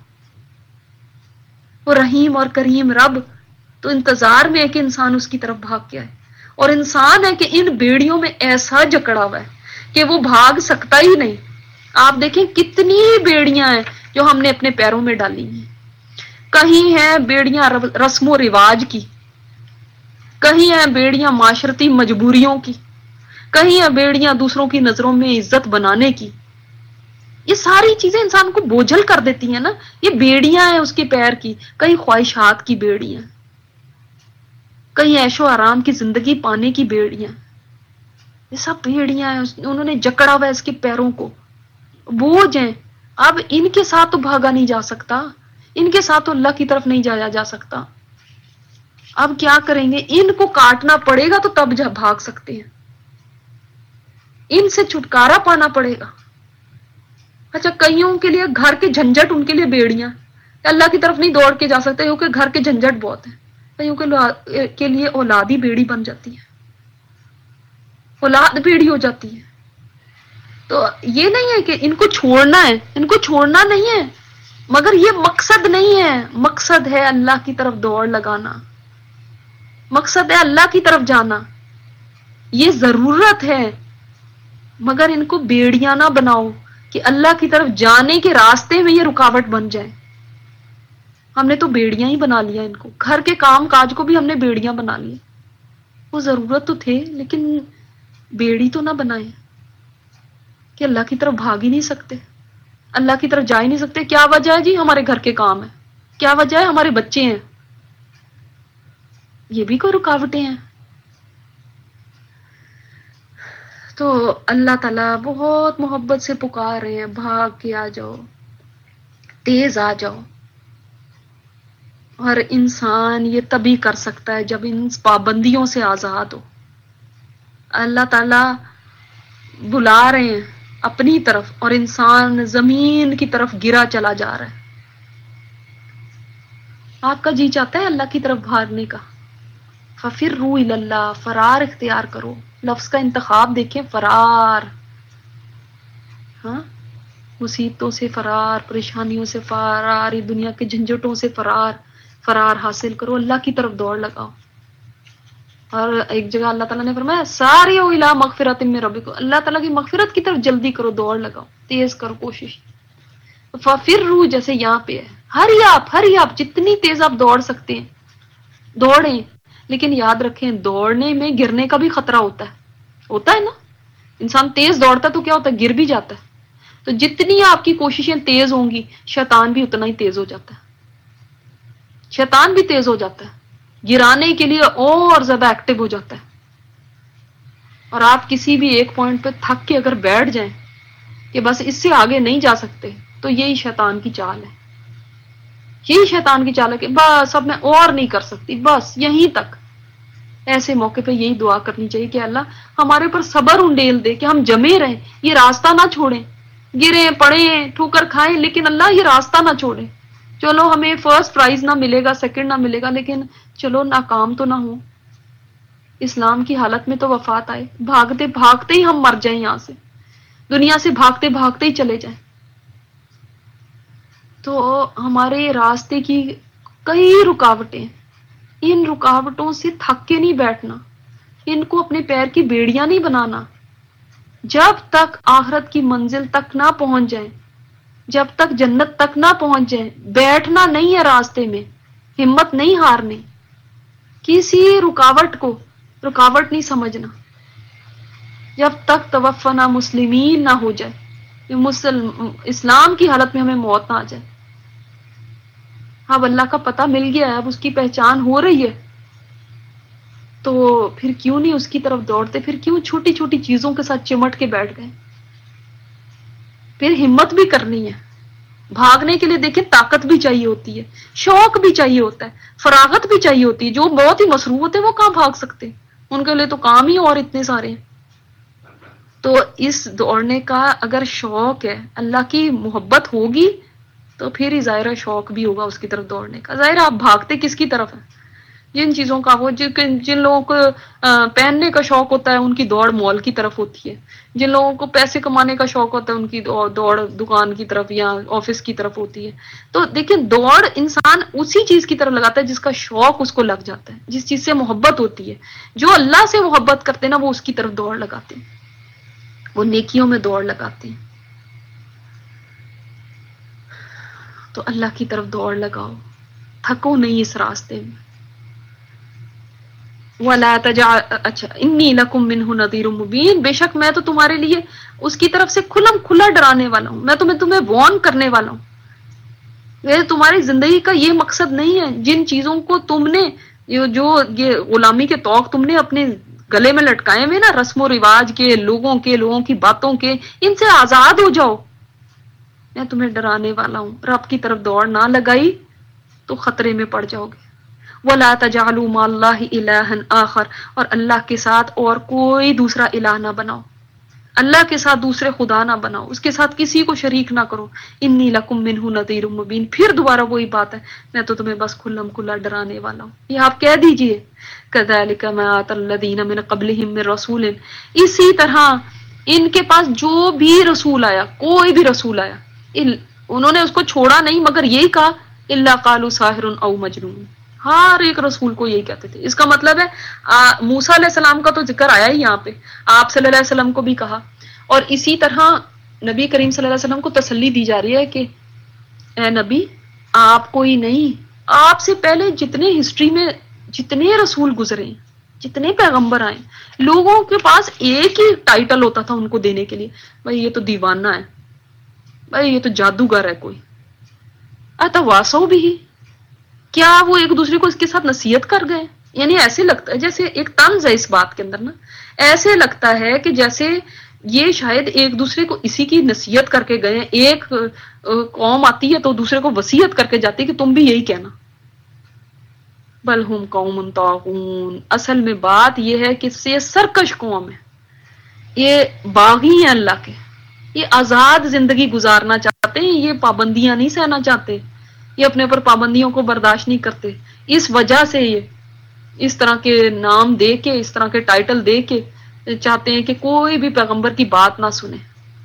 وہ رحیم اور کریم رب تو انتظار میں ہے کہ انسان اس کی طرف بھاگ کے آئے، اور انسان ہے کہ ان بیڑیوں میں ایسا جکڑا ہوا ہے کہ وہ بھاگ سکتا ہی نہیں. آپ دیکھیں کتنی بیڑیاں ہیں جو ہم نے اپنے پیروں میں ڈالی ہیں. کہیں ہیں بیڑیاں رسم و رواج کی، کہیں ہیں بیڑیاں معاشرتی مجبوریوں کی، کہیں ہیں بیڑیاں دوسروں کی نظروں میں عزت بنانے کی. یہ ساری چیزیں انسان کو بوجھل کر دیتی ہیں نا. یہ بیڑیاں ہیں اس کے پیر کی، کہیں خواہشات کی بیڑیاں، کہیں عیش و آرام کی زندگی پانے کی بیڑیاں. یہ سب بیڑیاں ہیں، انہوں نے جکڑا ہوا ہے اس کے پیروں کو، بوجھ ہیں. اب ان کے ساتھ تو بھاگا نہیں جا سکتا، ان کے ساتھ تو اللہ کی طرف نہیں جایا جا سکتا. اب کیا کریں گے؟ ان کو کاٹنا پڑے گا تو تب جب بھاگ سکتے ہیں، ان سے چھٹکارا پانا پڑے گا. اچھا کئیوں کے لیے گھر کے جھنجٹ ان کے لیے بیڑیاں، اللہ کی طرف نہیں دوڑ کے جا سکتے کیونکہ گھر کے جھنجٹ بہت ہیں. کئیوں کے لیے اولاد ہی بیڑی بن جاتی ہے، اولاد بیڑی ہو جاتی ہے. تو یہ نہیں ہے کہ ان کو چھوڑنا ہے، ان کو چھوڑنا نہیں ہے، مگر یہ مقصد نہیں ہے. مقصد ہے اللہ کی طرف دوڑ لگانا، مقصد ہے اللہ کی طرف جانا. یہ ضرورت ہے، مگر ان کو بیڑیاں نہ بناؤ کہ اللہ کی طرف جانے کے راستے میں یہ رکاوٹ بن جائے. ہم نے تو بیڑیاں ہی بنا لیا ان کو، گھر کے کام کاج کو بھی ہم نے بیڑیاں بنا لی. وہ ضرورت تو تھے لیکن بیڑی تو نہ بنائے کہ اللہ کی طرف بھاگ ہی نہیں سکتے، اللہ کی طرف جا ہی نہیں سکتے. کیا وجہ ہے جی؟ ہمارے گھر کے کام ہے. کیا وجہ ہے؟ ہمارے بچے ہیں. یہ بھی کوئی رکاوٹیں ہیں؟ تو اللہ تعالیٰ بہت محبت سے پکار رہے ہیں، بھاگ کے آ جاؤ، تیز آ جاؤ. اور انسان یہ تبھی کر سکتا ہے جب ان پابندیوں سے آزاد ہو. اللہ تعالیٰ بلا رہے ہیں اپنی طرف اور انسان زمین کی طرف گرا چلا جا رہا ہے. آپ کا جی چاہتا ہے اللہ کی طرف بھاگنے کا؟ فَفِرُّوا إِلَى اللَّهِ، فرار اختیار کرو. لفظ کا انتخاب دیکھیں، فرار. ہاں، مصیبتوں سے فرار، پریشانیوں سے فرار، دنیا کے جھنجٹوں سے فرار. فرار حاصل کرو، اللہ کی طرف دوڑ لگاؤ. اور ایک جگہ اللہ تعالیٰ نے فرمایا ساریعوا إِلَىٰ مَغْفِرَةٍ مِّن رَبِّكُمْ، اللہ تعالیٰ کی مغفرت کی طرف جلدی کرو، دوڑ لگاؤ، تیز کرو کوشش. فَفِرُّوا جیسے یہاں پہ ہے، ہری آپ جتنی تیز آپ دوڑ سکتے ہیں دوڑیں. لیکن یاد رکھیں دوڑنے میں گرنے کا بھی خطرہ ہوتا ہے نا. انسان تیز دوڑتا ہے تو کیا ہوتا ہے؟ گر بھی جاتا ہے. تو جتنی آپ کی کوششیں تیز ہوں گی شیطان بھی اتنا ہی تیز ہو جاتا ہے. شیطان بھی تیز ہو جاتا ہے، گرانے کے لیے اور زیادہ ایکٹیو ہو جاتا ہے. اور آپ کسی بھی ایک پوائنٹ پہ تھک کے اگر بیٹھ جائیں کہ بس اس سے آگے نہیں جا سکتے، تو یہی شیطان کی چال ہے. یہی شیطان کی چال ہے کہ بس اب میں اور نہیں کر سکتی، بس یہیں تک. ایسے موقع پہ یہی دعا کرنی چاہیے کہ اللہ ہمارے اوپر صبر انڈیل دے کہ ہم جمے رہیں، یہ راستہ نہ چھوڑیں. گریں پڑیں ٹھوکر کھائیں لیکن اللہ یہ راستہ نہ چھوڑیں. چلو ہمیں فرسٹ پرائز نہ ملے گا، سیکنڈ نہ ملے گا، لیکن چلو ناکام تو نہ ہو. اسلام کی حالت میں تو وفات آئے، بھاگتے بھاگتے ہی ہم مر جائیں، یہاں سے دنیا سے بھاگتے بھاگتے ہی چلے جائیں. تو ہمارے راستے کی کئی رکاوٹیں، ان رکاوٹوں سے تھک کے نہیں بیٹھنا، ان کو اپنے پیر کی بیڑیاں نہیں بنانا. جب تک آخرت کی منزل تک نہ پہنچ جائیں، جب تک جنت تک نہ پہنچ جائیں، بیٹھنا نہیں ہے راستے میں، ہمت نہیں ہارنی. کسی رکاوٹ کو رکاوٹ نہیں سمجھنا جب تک توفنا مسلمین نہ ہو جائے، اسلام کی حالت میں ہمیں موت نہ آ جائے. اب اللہ کا پتہ مل گیا ہے، اب اس کی پہچان ہو رہی ہے، تو پھر کیوں نہیں اس کی طرف دوڑتے؟ پھر کیوں چھوٹی چھوٹی چیزوں کے ساتھ چمٹ کے بیٹھ گئے؟ پھر ہمت بھی کرنی ہے. بھاگنے کے لیے دیکھیں طاقت بھی چاہیے ہوتی ہے، شوق بھی چاہیے ہوتا ہے، فراغت بھی چاہیے ہوتی ہے. جو بہت ہی مصروف ہوتے ہیں وہ کہاں بھاگ سکتے، ان کے لیے تو کام ہی اور اتنے سارے ہیں. تو اس دوڑنے کا اگر شوق ہے، اللہ کی محبت ہوگی تو پھر ہی ظاہرہ شوق بھی ہوگا اس کی طرف دوڑنے کا. ظاہر آپ بھاگتے کس کی طرف ہیں؟ جن چیزوں کا وہ جن لوگوں کو پہننے کا شوق ہوتا ہے ان کی دوڑ مال کی طرف ہوتی ہے، جن لوگوں کو پیسے کمانے کا شوق ہوتا ہے ان کی دوڑ دکان کی طرف یا آفس کی طرف ہوتی ہے۔ تو دیکھیں دوڑ انسان اسی چیز کی طرف لگاتا ہے جس کا شوق اس کو لگ جاتا ہے، جس چیز سے محبت ہوتی ہے۔ جو اللہ سے محبت کرتے ہیں نا وہ اس کی طرف دوڑ لگاتے ہیں، وہ نیکیوں میں دوڑ لگاتے ہیں۔ تو اللہ کی طرف دوڑ لگاؤ، تھکو نہیں اس راستے میں۔ وَلَا اچھا انی لکم منہ نذیر مبین، بے شک میں تو تمہارے لیے اس کی طرف سے کھلم کھلا ڈرانے والا ہوں، میں تمہیں وارن کرنے والا ہوں۔ یہ تمہاری زندگی کا یہ مقصد نہیں ہے، جن چیزوں کو تم نے جو یہ غلامی کے طوق تم نے اپنے گلے میں لٹکائے ہوئے نا، رسم و رواج کے، لوگوں کی باتوں کے، ان سے آزاد ہو جاؤ، میں تمہیں ڈرانے والا ہوں۔ رب کی طرف دوڑ نہ لگائی تو خطرے میں پڑ جاؤ گے۔ وَلَا تَجْعَلُوا مَعَ اللَّهِ إِلَٰهًا آخر، اور اللہ کے ساتھ اور کوئی دوسرا الہ نہ بناؤ، اللہ کے ساتھ دوسرے خدا نہ بناؤ، اس کے ساتھ کسی کو شریک نہ کرو۔ انی لکم منہ نذیر مبین، پھر دوبارہ وہی بات ہے، میں تو تمہیں بس کھلم کھلا ڈرانے والا ہوں۔ یہ آپ کہہ دیجئے كَذَلِكَ مَا آتَى الَّذِينَ مِن قَبْلِهِم مِّن رَّسُولٍ، اسی طرح ان کے پاس جو بھی رسول آیا، کوئی بھی رسول آیا، انہوں نے اس کو چھوڑا نہیں مگر یہی کہا الا قالوا ساحر او مجنون، ہر ایک رسول کو یہی کہتے تھے۔ اس کا مطلب ہے موسیٰ علیہ السلام کا تو ذکر آیا ہی یہاں پہ، آپ صلی اللہ علیہ وسلم کو بھی کہا، اور اسی طرح نبی کریم صلی اللہ علیہ وسلم کو تسلی دی جا رہی ہے کہ اے نبی آپ کوئی نہیں، آپ سے پہلے جتنے ہسٹری میں جتنے رسول گزرے ہیں، جتنے پیغمبر آئے، لوگوں کے پاس ایک ہی ٹائٹل ہوتا تھا ان کو دینے کے لیے، بھائی یہ تو دیوانہ ہے، بھائی یہ تو جادوگر ہے کوئی، اتواسو بھی، کیا وہ ایک دوسرے کو اس کے ساتھ نصیحت کر گئے؟ یعنی ایسے لگتا ہے جیسے ایک طنز ہے اس بات کے اندر نا، ایسے لگتا ہے کہ جیسے یہ شاید ایک دوسرے کو اسی کی نصیحت کر کے گئے، ایک قوم آتی ہے تو دوسرے کو وصیت کر کے جاتی ہے کہ تم بھی یہی کہنا۔ بل ہم قوم طاغون، اصل میں بات یہ ہے کہ یہ سرکش قوم ہے، یہ باغی ہیں اللہ کے، یہ آزاد زندگی گزارنا چاہتے ہیں، یہ پابندیاں نہیں سہنا چاہتے، یہ اپنے اوپر پابندیوں کو برداشت نہیں کرتے، اس وجہ سے یہ اس طرح کے نام دے کے، اس طرح کے ٹائٹل دے کے چاہتے ہیں کہ کوئی بھی پیغمبر کی بات نہ سنے،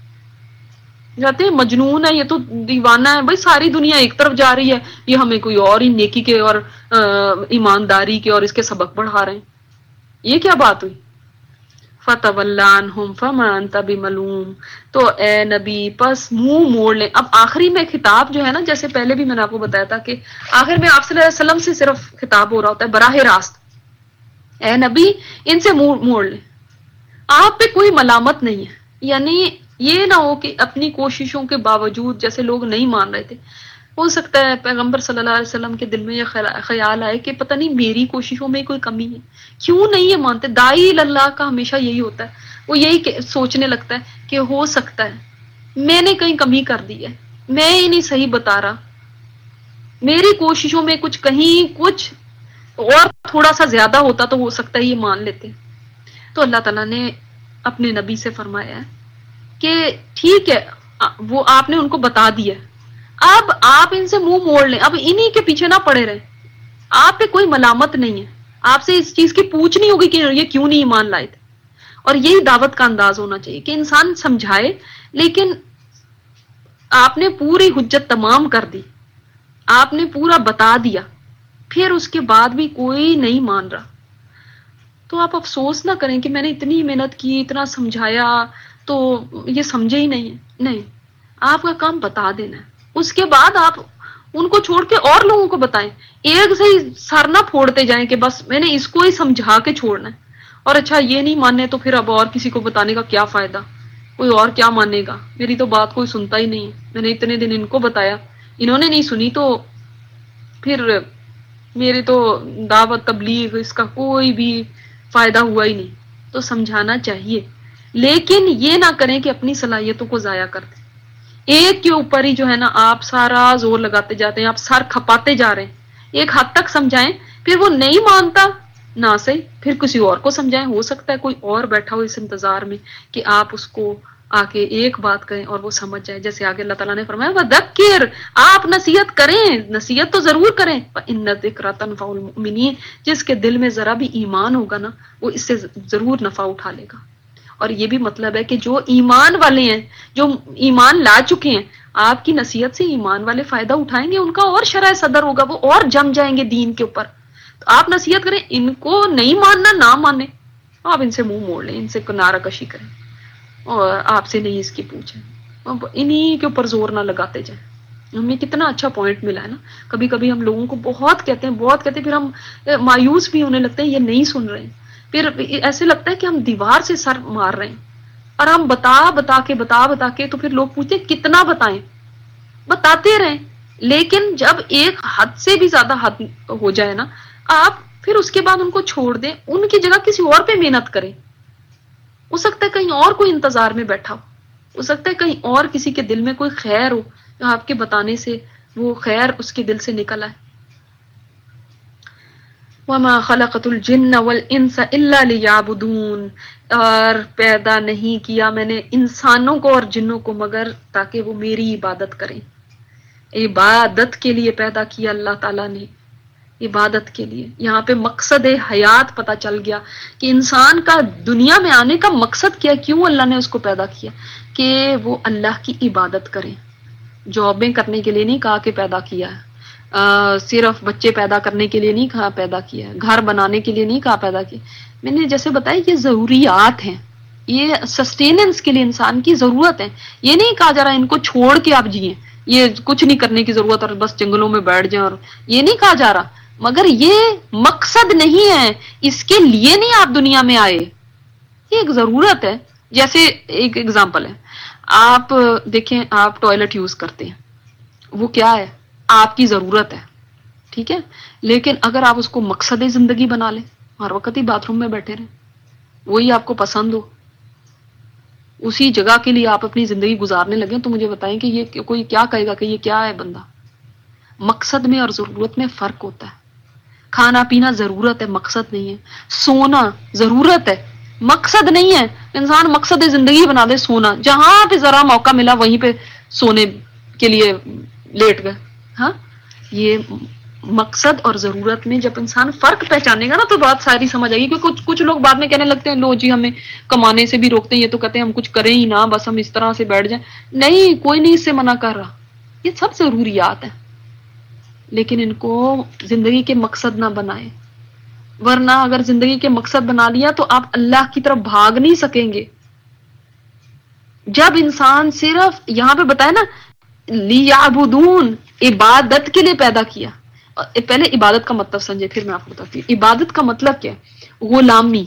جاتے ہیں مجنون ہے، یہ تو دیوانہ ہے، بھائی ساری دنیا ایک طرف جا رہی ہے، یہ ہمیں کوئی اور ہی نیکی کے اور ایمانداری کے اور اس کے سبق پڑھا رہے ہیں، یہ کیا بات ہوئی؟ فَتَوَلَّ عَنْهُمْ فَمَا أَنْتَ بِمَلُومٍ، تو اے نبی پس منہ موڑ لیں۔ اب آخری میں خطاب جو ہے نا، جیسے پہلے بھی میں نے آپ کو بتایا تھا کہ آخر میں آپ صلی اللہ علیہ وسلم سے صرف خطاب ہو رہا ہوتا ہے براہ راست، اے نبی ان سے منہ موڑ لیں، آپ پہ کوئی ملامت نہیں ہے، یعنی یہ نہ ہو کہ اپنی کوششوں کے باوجود جیسے لوگ نہیں مان رہے تھے، ہو سکتا ہے پیغمبر صلی اللہ علیہ وسلم کے دل میں یہ خیال آئے کہ پتہ نہیں میری کوششوں میں کوئی کمی ہے، کیوں نہیں یہ مانتے؟ داعی اللہ کا ہمیشہ یہی ہوتا ہے، وہ یہی سوچنے لگتا ہے کہ ہو سکتا ہے میں نے کہیں کمی کر دی ہے، میں ہی نہیں صحیح بتا رہا، میری کوششوں میں کچھ اور تھوڑا سا زیادہ ہوتا تو ہو سکتا ہے یہ مان لیتے۔ تو اللہ تعالیٰ نے اپنے نبی سے فرمایا ہے کہ ٹھیک ہے، وہ آپ نے ان کو بتا دیا، اب آپ ان سے منہ موڑ لیں، اب انہی کے پیچھے نہ پڑے رہیں، آپ پہ کوئی ملامت نہیں ہے، آپ سے اس چیز کی پوچھ نہیں ہوگی کہ یہ کیوں نہیں ایمان لائے تھے۔ اور یہی دعوت کا انداز ہونا چاہیے کہ انسان سمجھائے، لیکن آپ نے پوری حجت تمام کر دی، آپ نے پورا بتا دیا، پھر اس کے بعد بھی کوئی نہیں مان رہا، تو آپ افسوس نہ کریں کہ میں نے اتنی محنت کی، اتنا سمجھایا تو یہ سمجھے ہی نہیں ہے، نہیں، آپ کا کام بتا دینا ہے، اس کے بعد آپ ان کو چھوڑ کے اور لوگوں کو بتائیں، ایک سے ہی سر نہ پھوڑتے جائیں کہ بس میں نے اس کو ہی سمجھا کے چھوڑنا ہے، اور اچھا یہ نہیں ماننے تو پھر اب اور کسی کو بتانے کا کیا فائدہ، کوئی اور کیا مانے گا، میری تو بات کوئی سنتا ہی نہیں، میں نے اتنے دن ان کو بتایا، انہوں نے نہیں سنی، تو پھر میری تو دعوت تبلیغ اس کا کوئی بھی فائدہ ہوا ہی نہیں۔ تو سمجھانا چاہیے، لیکن یہ نہ کریں کہ اپنی صلاحیتوں کو ضائع کر دیں، ایک کے اوپر ہی جو ہے نا آپ سارا زور لگاتے جاتے ہیں، آپ سر کھپاتے جا رہے ہیں، ایک حد تک سمجھائیں، پھر وہ نہیں مانتا نہ صحیح، پھر کسی اور کو سمجھائیں، ہو سکتا ہے کوئی اور بیٹھا ہو اس انتظار میں کہ آپ اس کو آ کے ایک بات کہیں اور وہ سمجھ جائے. جیسے آگے اللہ تعالیٰ نے فرمایا وَذَكِّرْ، آپ نصیحت کریں، نصیحت تو ضرور کریں. فَإِنَّ الذِّكْرَ تَنفَعُ الْمُؤْمِنِينَ، جس کے دل میں ذرا بھی ایمان ہوگا نا وہ اس سے ضرور نفع اٹھا لے گا. اور یہ بھی مطلب ہے کہ جو ایمان والے ہیں، جو ایمان لا چکے ہیں، آپ کی نصیحت سے ایمان والے فائدہ اٹھائیں گے، ان کا اور شرح صدر ہوگا، وہ اور جم جائیں گے دین کے اوپر. تو آپ نصیحت کریں، ان کو نہیں ماننا نہ مانیں، آپ ان سے منہ موڑ لیں، ان سے کنارہ کشی کریں اور آپ سے نہیں اس کی پوچھیں. اب انہی کے اوپر زور نہ لگاتے جائیں. ہمیں کتنا اچھا پوائنٹ ملا ہے نا. کبھی کبھی ہم لوگوں کو بہت کہتے ہیں پھر ہم مایوس بھی ہونے لگتے ہیں، یہ نہیں سن رہے ہیں. پھر ایسے لگتا ہے کہ ہم دیوار سے سر مار رہے ہیں. اور ہم بتا کے تو پھر لوگ پوچھتے ہیں کتنا بتائیں، بتاتے رہیں. لیکن جب ایک حد سے بھی زیادہ حد ہو جائے نا، آپ پھر اس کے بعد ان کو چھوڑ دیں، ان کی جگہ کسی اور پہ محنت کریں. ہو سکتا ہے کہیں اور کوئی انتظار میں بیٹھا ہو سکتا ہے کہیں اور کسی کے دل میں کوئی خیر ہو، آپ کے بتانے سے وہ خیر اس کے دل سے نکل آئے. وَمَا خَلَقْتُ الْجِنَّ وَالْإِنسَ إِلَّا لِيَعْبُدُونَ، اور پیدا نہیں کیا میں نے انسانوں کو اور جنوں کو مگر تاکہ وہ میری عبادت کریں. عبادت کے لیے پیدا کیا اللہ تعالیٰ نے، عبادت کے لیے. یہاں پہ مقصد حیات پتہ چل گیا کہ انسان کا دنیا میں آنے کا مقصد کیا، کیوں اللہ نے اس کو پیدا کیا، کہ وہ اللہ کی عبادت کریں. جابیں کرنے کے لیے نہیں کہا کہ پیدا کیا ہے، صرف بچے پیدا کرنے کے لیے نہیں کہا پیدا کیا ہے، گھر بنانے کے لیے نہیں کہا پیدا کیا. میں نے جیسے بتایا یہ ضروریات ہیں، یہ سسٹیننس کے لیے انسان کی ضرورت ہے. یہ نہیں کہا جا رہا ان کو چھوڑ کے آپ جئیں، یہ کچھ نہیں کرنے کی ضرورت اور بس جنگلوں میں بیٹھ جائیں، اور یہ نہیں کہا جا رہا. مگر یہ مقصد نہیں ہے، اس کے لیے نہیں آپ دنیا میں آئے، یہ ایک ضرورت ہے. جیسے ایک اگزامپل ہے، آپ دیکھیں آپ ٹوائلٹ یوز کرتے ہیں، وہ کیا ہے، آپ کی ضرورت ہے، ٹھیک ہے. لیکن اگر آپ اس کو مقصد زندگی بنا لیں، ہر وقت ہی باتھ روم میں بیٹھے رہیں، وہی آپ کو پسند ہو، اسی جگہ کے لیے آپ اپنی زندگی گزارنے لگیں، تو مجھے بتائیں کہ یہ کوئی کیا کہے گا کہ یہ کیا ہے بندہ. مقصد میں اور ضرورت میں فرق ہوتا ہے. کھانا پینا ضرورت ہے، مقصد نہیں ہے. سونا ضرورت ہے، مقصد نہیں ہے. انسان مقصد زندگی بنا دے سونا، جہاں پہ ذرا موقع ملا وہیں پہ سونے کے لیے لیٹ گئے. ہاں، یہ مقصد اور ضرورت میں جب انسان فرق پہچانے گا نا تو بات ساری سمجھ آئے گی. کیونکہ کچھ لوگ بعد میں کہنے لگتے ہیں لو جی ہمیں کمانے سے بھی روکتے ہیں، یہ تو کہتے ہیں ہم کچھ کریں ہی نہ، بس ہم اس طرح سے بیٹھ جائیں. نہیں، کوئی نہیں اس سے منع کر رہا، یہ سب ضروریات ہیں، لیکن ان کو زندگی کے مقصد نہ بنائیں. ورنہ اگر زندگی کے مقصد بنا لیا تو آپ اللہ کی طرف بھاگ نہیں سکیں گے. جب انسان صرف یہاں پہ بتایا نا لیعبدون، عبادت کے لیے پیدا کیا. پہلے عبادت کا مطلب سمجھے پھر میں آپ کو بتاتی ہوں. عبادت کا مطلب کیا ہے؟ غلامی،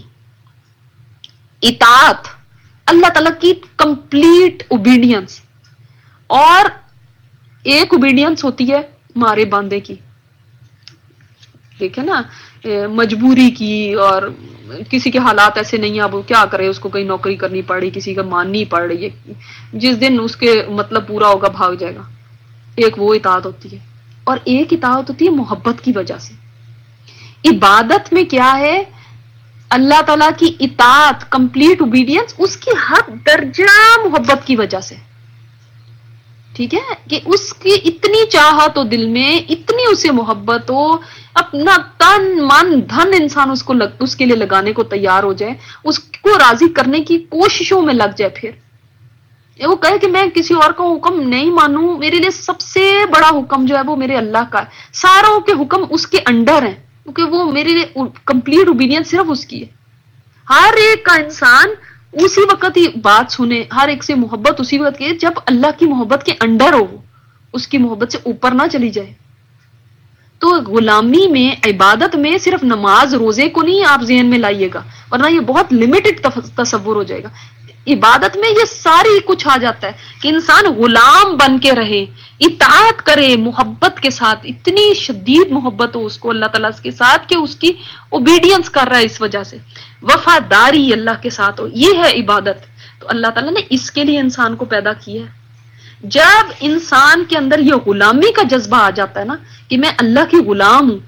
اطاعت، اللہ تعالیٰ کی کمپلیٹ اوبیڈینس. اور ایک اوبیڈینس ہوتی ہے مارے باندے کی، دیکھیں نا، مجبوری کی، اور کسی کے حالات ایسے نہیں اب کیا کرے، اس کو کہیں نوکری کرنی پڑ رہی، کسی کا ماننی پڑ رہی ہے، جس دن اس کے مطلب پورا ہوگا بھاگ جائے گا. ایک وہ اطاعت ہوتی ہے، اور ایک اطاعت ہوتی ہے محبت کی وجہ سے. عبادت میں کیا ہے؟ اللہ تعالیٰ کی اطاعت، کمپلیٹ اوبیڈینس، اس کی ہر درجہ محبت کی وجہ سے. ٹھیک ہے، کہ اس کی اتنی چاہت ہو دل میں، اتنی اسے محبت ہو، اپنا تن من دھن انسان اس کے لیے لگانے کو تیار ہو جائے، اس کو راضی کرنے کی کوششوں میں لگ جائے. پھر وہ کہے کہ میں کسی اور کا حکم نہیں مانوں، میرے لیے سب سے بڑا حکم جو ہے وہ میرے اللہ کا ہے، ساروں کے حکم اس کے انڈر ہیں، کیونکہ وہ میرے لیے کمپلیٹ اوبیڈینس صرف اس کی ہے. ہر ایک کا انسان اسی وقت ہی بات سنے، ہر ایک سے محبت اسی وقت کی جب اللہ کی محبت کے انڈر ہو، اس کی محبت سے اوپر نہ چلی جائے. تو غلامی میں، عبادت میں صرف نماز روزے کو نہیں آپ ذہن میں لائیے گا، ورنہ یہ بہت لمیٹڈ تصور ہو جائے گا. عبادت میں یہ ساری کچھ آ جاتا ہے کہ انسان غلام بن کے رہے، اطاعت کرے محبت کے ساتھ، اتنی شدید محبت ہو اس کو اللہ تعالیٰ کے ساتھ کہ اس کی اوبیڈینس کر رہا ہے، اس وجہ سے وفاداری اللہ کے ساتھ ہو. یہ ہے عبادت. تو اللہ تعالیٰ نے اس کے لیے انسان کو پیدا کیا ہے. جب انسان کے اندر یہ غلامی کا جذبہ آ جاتا ہے نا کہ میں اللہ کی غلام ہوں،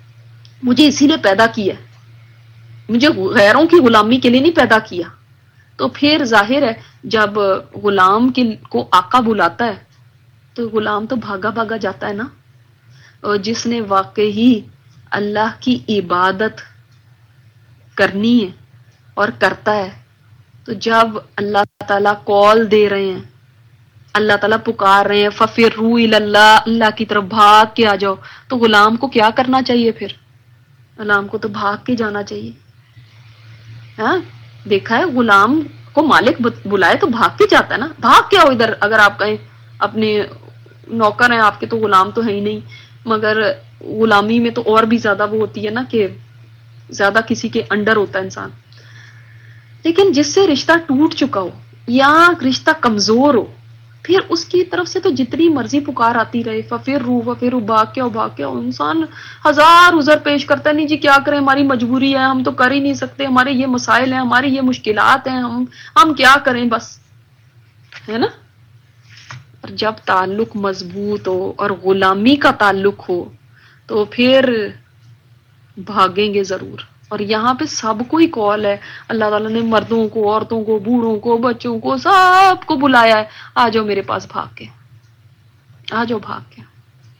مجھے اسی لیے پیدا کیا، مجھے غیروں کی غلامی کے لیے نہیں پیدا کیا، تو پھر ظاہر ہے جب غلام کو آقا بلاتا ہے تو غلام تو بھاگا بھاگا جاتا ہے نا. اور جس نے واقعی اللہ کی عبادت کرنی ہے اور کرتا ہے، تو جب اللہ تعالیٰ کال دے رہے ہیں، اللہ تعالیٰ پکار رہے ہیں فَفِرُّوا إِلَى اللَّهِ، اللہ کی طرف بھاگ کے آ جاؤ، تو غلام کو کیا کرنا چاہیے پھر؟ غلام کو تو بھاگ کے جانا چاہیے. ہاں دیکھا ہے غلام کو مالک بلائے تو بھاگ کے جاتا ہے نا. بھاگ کے آؤ ادھر. اگر آپ کہیں اپنے نوکر ہیں آپ کے تو غلام تو ہے ہی نہیں، مگر غلامی میں تو اور بھی زیادہ وہ ہوتی ہے نا کہ زیادہ کسی کے انڈر ہوتا ہے انسان. لیکن جس سے رشتہ ٹوٹ چکا ہو یا رشتہ کمزور ہو، پھر اس کی طرف سے تو جتنی مرضی پکار آتی رہے ففروا بھاگ کے آؤ بھاگ کے آؤ، انسان ہزار عذر پیش کرتا ہے. نہیں جی کیا کریں، ہماری مجبوری ہے، ہم تو کر ہی نہیں سکتے، ہمارے یہ مسائل ہیں، ہماری یہ مشکلات ہیں، ہم کیا کریں بس، ہے نا. اور جب تعلق مضبوط ہو اور غلامی کا تعلق ہو تو پھر بھاگیں گے ضرور. اور یہاں پہ سب کو ہی کال ہے. اللہ تعالیٰ نے مردوں کو، عورتوں کو، بوڑھوں کو، بچوں کو، سب کو بلایا ہے، آ جاؤ میرے پاس بھاگ کے، آ جاؤ بھاگ کے.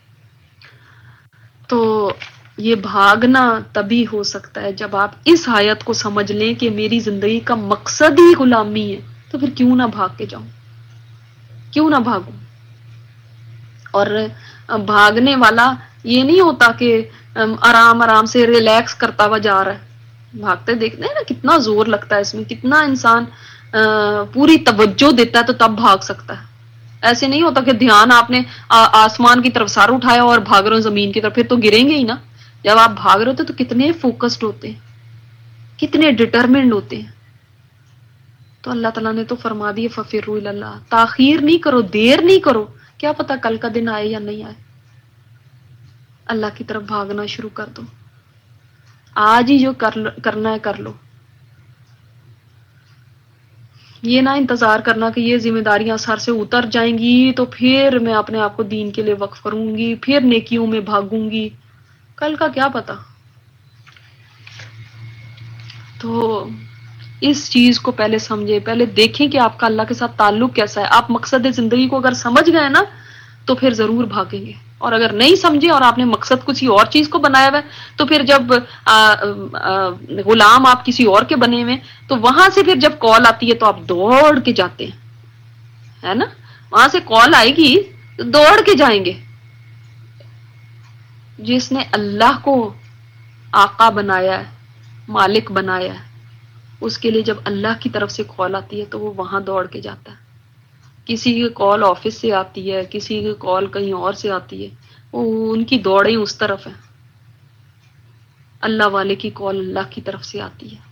تو یہ بھاگنا تبھی ہو سکتا ہے جب آپ اس آیت کو سمجھ لیں کہ میری زندگی کا مقصد ہی غلامی ہے، تو پھر کیوں نہ بھاگ کے جاؤں، کیوں نہ بھاگوں. اور بھاگنے والا یہ نہیں ہوتا کہ آرام آرام سے ریلیکس کرتا ہوا جا رہا ہے. بھاگتے دیکھتے ہیں نا کتنا زور لگتا ہے اس میں، کتنا انسان پوری توجہ دیتا ہے تو تب بھاگ سکتا ہے. ایسے نہیں ہوتا کہ دھیان آپ نے آسمان کی طرف سر اٹھایا اور بھاگ رہے ہو زمین کی طرف، پھر تو گریں گے ہی نا. جب آپ بھاگ رہے ہوتے تو کتنے فوکسڈ ہوتے ہیں، کتنے ڈٹرمنڈ ہوتے ہیں. تو اللہ تعالیٰ نے تو فرما دی ففروا الی اللہ، تاخیر نہیں کرو، دیر نہیں کرو، کیا پتا کل کا دن آئے یا نہیں آئے. اللہ کی طرف بھاگنا شروع کر دو. آج ہی جو کرنا ہے کر لو. یہ نہ انتظار کرنا کہ یہ ذمہ داریاں سر سے اتر جائیں گی تو پھر میں اپنے آپ کو دین کے لیے وقف کروں گی، پھر نیکیوں میں بھاگوں گی. کل کا کیا پتا. تو اس چیز کو پہلے سمجھے، پہلے دیکھیں کہ آپ کا اللہ کے ساتھ تعلق کیسا ہے. آپ مقصد زندگی کو اگر سمجھ گئے نا تو پھر ضرور بھاگیں گے. اور اگر نہیں سمجھے اور آپ نے مقصد کسی اور چیز کو بنایا ہوا ہے تو پھر جب غلام آپ کسی اور کے بنے ہوئے تو وہاں سے پھر جب کال آتی ہے تو آپ دوڑ کے جاتے ہیں، ہے نا. وہاں سے کال آئے گی تو دوڑ کے جائیں گے. جس نے اللہ کو آقا بنایا ہے، مالک بنایا ہے، اس کے لیے جب اللہ کی طرف سے کال آتی ہے تو وہ وہاں دوڑ کے جاتا ہے. کسی کی کال آفس سے آتی ہے، کسی کی کال کہیں اور سے آتی ہے، وہ ان کی دوڑیں اس طرف ہیں. اللہ والے کی کال اللہ کی طرف سے آتی ہے.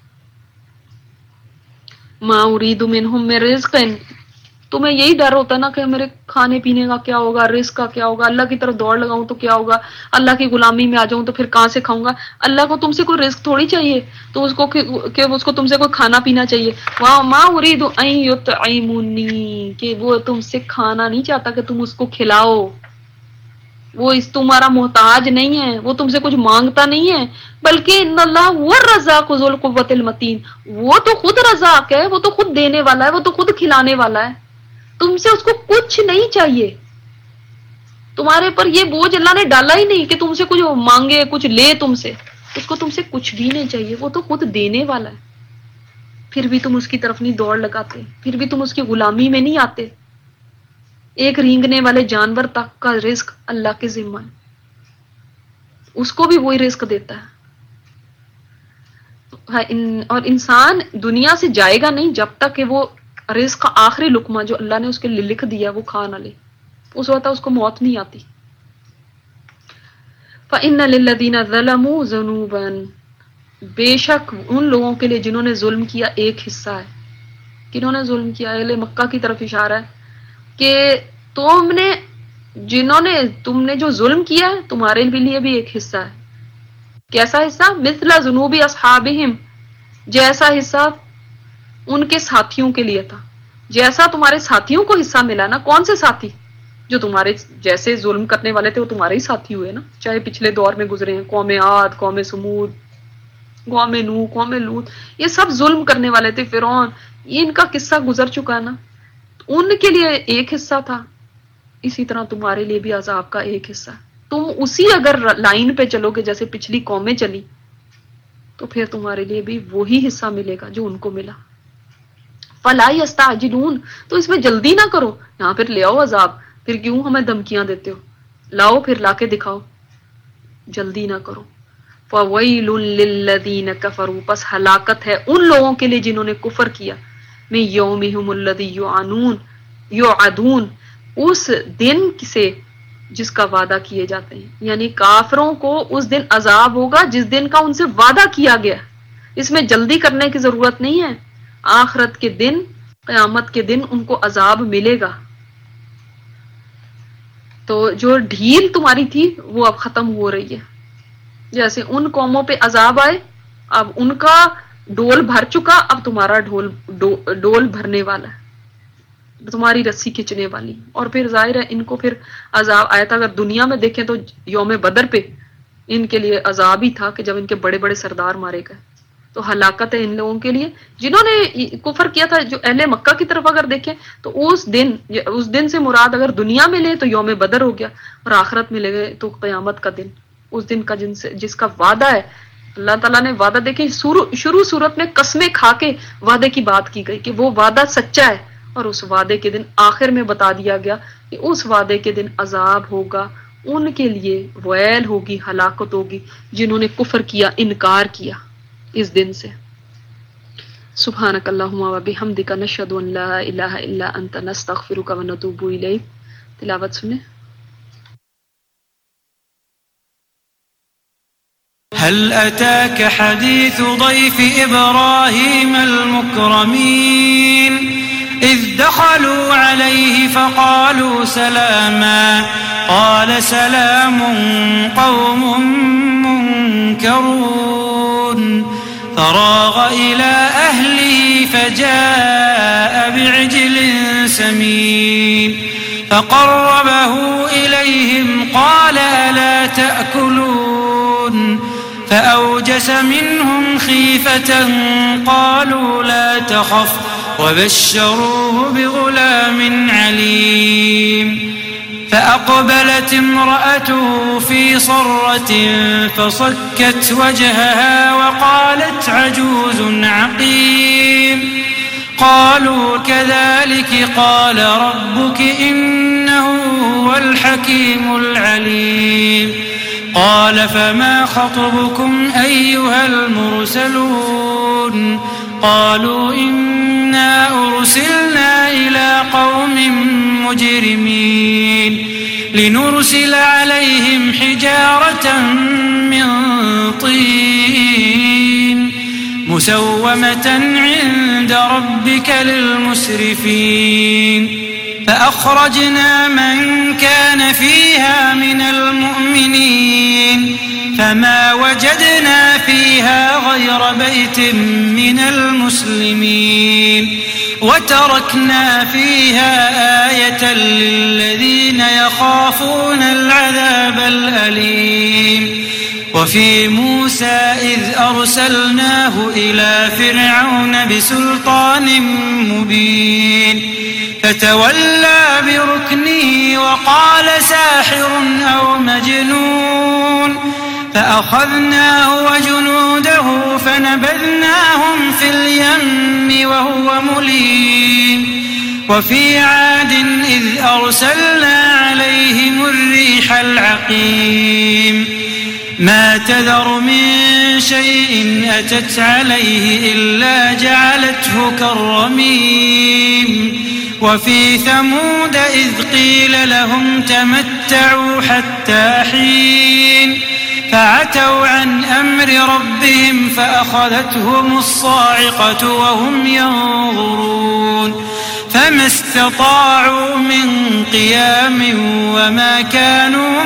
ما اريد منهم من رزق، تمہیں یہی ڈر ہوتا ہے نا کہ میرے کھانے پینے کا کیا ہوگا، رزق کا کیا ہوگا، اللہ کی طرف دوڑ لگاؤں تو کیا ہوگا، اللہ کی غلامی میں آ جاؤں تو پھر کہاں سے کھاؤں گا. اللہ کو تم سے کوئی رزق تھوڑی چاہیے تو اس کو کہ اس کو تم سے کوئی کھانا پینا چاہیے. ما اريد ان يطعمني، کہ وہ تم سے کھانا نہیں چاہتا کہ تم اس کو کھلاؤ. وہ تمہارا محتاج نہیں ہے، وہ تم سے کچھ مانگتا نہیں ہے، بلکہ ان اللہ هو الرزاق ذو القوۃ المتین، وہ تو خود رزاق ہے، وہ تو خود دینے والا ہے، وہ تو خود کھلانے والا ہے. تم سے اس کو کچھ نہیں چاہیے. تمہارے پر یہ بوجھ اللہ نے ڈالا ہی نہیں کہ تم سے کچھ مانگے، کچھ لے تم سے. اس کو تم سے کچھ بھی نہیں چاہیے، وہ تو خود دینے والا ہے. پھر بھی تم اس کی طرف نہیں دوڑ لگاتے، پھر بھی تم اس کی غلامی میں نہیں آتے. ایک رینگنے والے جانور تک کا رزق اللہ کے ذمہ ہے، اس کو بھی وہی رزق دیتا ہے. اور انسان دنیا سے جائے گا نہیں جب تک کہ وہ رزق کا آخری لقمہ جو اللہ نے اس کے لیے لکھ دیا وہ کھا نہ لے. اس وقت اس کو موت نہیں آتی. فَإِنَّ لِلَّذِينَ ظَلَمُوا ذُنُوبًا، بے شک ان لوگوں کے لیے جنہوں نے ظلم کیا ایک حصہ ہے. کنہوں نے ظلم کیا؟ اہل مکہ کی طرف اشارہ ہے کہ تم نے جو ظلم کیا ہے تمہارے لیے بھی ایک حصہ ہے. کیسا حصہ؟ مثل ذنوب اصحابہم، جیسا حصہ ان کے ساتھیوں کے لیے تھا. جیسا تمہارے ساتھیوں کو حصہ ملا نا. کون سے ساتھی؟ جو تمہارے جیسے ظلم کرنے والے تھے وہ تمہارے ہی ساتھی ہوئے نا، چاہے پچھلے دور میں گزرے ہیں، قوم عاد، قوم سمود، कौम नूह, कौम लूत, ये सब जुल्म करने वाले थे। फिरौन, ये इनका किस्सा गुजर चुका है ना, उनके लिए एक हिस्सा था, इसी तरह तुम्हारे लिए भी अजाब का एक हिस्सा। तुम उसी अगर लाइन पे चलोगे जैसे पिछली कौमें चली, तो फिर तुम्हारे लिए भी वही हिस्सा मिलेगा जो उनको मिला। फला यस्ताजिलून, तो इसमें जल्दी ना करो, यहाँ फिर ले आओ अजाब, फिर क्यों हमें धमकियां देते हो, लाओ फिर लाके दिखाओ, जल्दी ना करो। फवैलुल लिल्लज़ीन कफरू, बस हलाकत है उन लोगों के लिए जिन्होंने कुफर किया। में यौमिहुमुल्लज़ी युअदून, उस दिन से जिसका वादा किए जाते हैं, यानी काफिरों को उस दिन अजाब होगा जिस दिन का उनसे वादा किया गया। इसमें जल्दी करने की जरूरत नहीं है, आखिरत के दिन, क़यामत के दिन उनको अजाब मिलेगा। तो जो ढील तुम्हारी थी वो अब खत्म हो रही है। जैसे उन कौमों पे अजाब आए, अब उनका डोल भर चुका, अब तुम्हारा डोल भरने वाला है, तुम्हारी रस्सी खींचने वाली। और फिर जाहिर है इनको फिर अजाब आया था। अगर दुनिया में देखें तो यौम बदर पे इनके लिए अजाब ही था कि जब इनके बड़े बड़े सरदार मारे गए। तो हलाकत है इन लोगों के लिए जिन्होंने कुफर किया था। जो अहले मक्का की तरफ अगर देखें तो उस दिन से मुराद अगर दुनिया में ले तो यौम बदर हो गया, और आखिरत में ले गए तो क़यामत का दिन, उस दिन का जिसका वादा है। अल्लाह ताला ने वादा देखे शुरू सूरत में कसमें खा के वादे की बात की गई कि वो वादा सच्चा है, और उस वादे के दिन आखिर में बता दिया गया कि उस वादे के दिन अजाब होगा, उनके लिए वैल होगी, हलाकत होगी जिन्होंने कुफर किया, इनकार किया इस दिन से। सुब्हानकल्लाहुम्मा व बिहम्दिका नशहदु अन ला इलाहा इल्ला अंता नस्तगफिरुका व नतूबु इलैक। तिलावत सुने। هل أتاك حديث ضيف إبراهيم المكرمين إذ دخلوا عليه فقالوا سلاما قال سلام قوم منكرون فراغ إلى أهله فجاء بعجل سمين فقربه إليهم قال ألا تأكلون فأوجس منهم خيفة قالوا لا تخف وبشروه بغلام عليم فأقبلت امرأته في صرة فصكت وجهها وقالت عجوز عقيم قالوا كذلك قال ربك إنه هو الحكيم العليم قال فما خطبكم أيها المرسلون قالوا إنا أرسلنا إلى قوم مجرمين لنرسل عليهم حجارة من طين مسومة عند ربك للمسرفين فأخرجنا من كان فيها من المؤمنين فما وجدنا فيها غير بيت من المسلمين وتركنا فيها آية للذين يخافون العذاب الأليم وفي موسى إذ أرسلناه إلى فرعون بسلطان مبين فتولى بركنه وقال ساحر أو مجنون فأخذناه وجنوده فنبذناهم في اليم وهو مليم وفي عاد إذ أرسلنا عليهم الريح العقيم ما تذر من شيء أتت عليه إلا جعلته كالرميم وفي ثمود إذ قيل لهم تمتعوا حتى حين فعتوا عن أمر ربهم فأخذتهم الصاعقة وهم ينظرون فما استطاعوا من قيام وما كانوا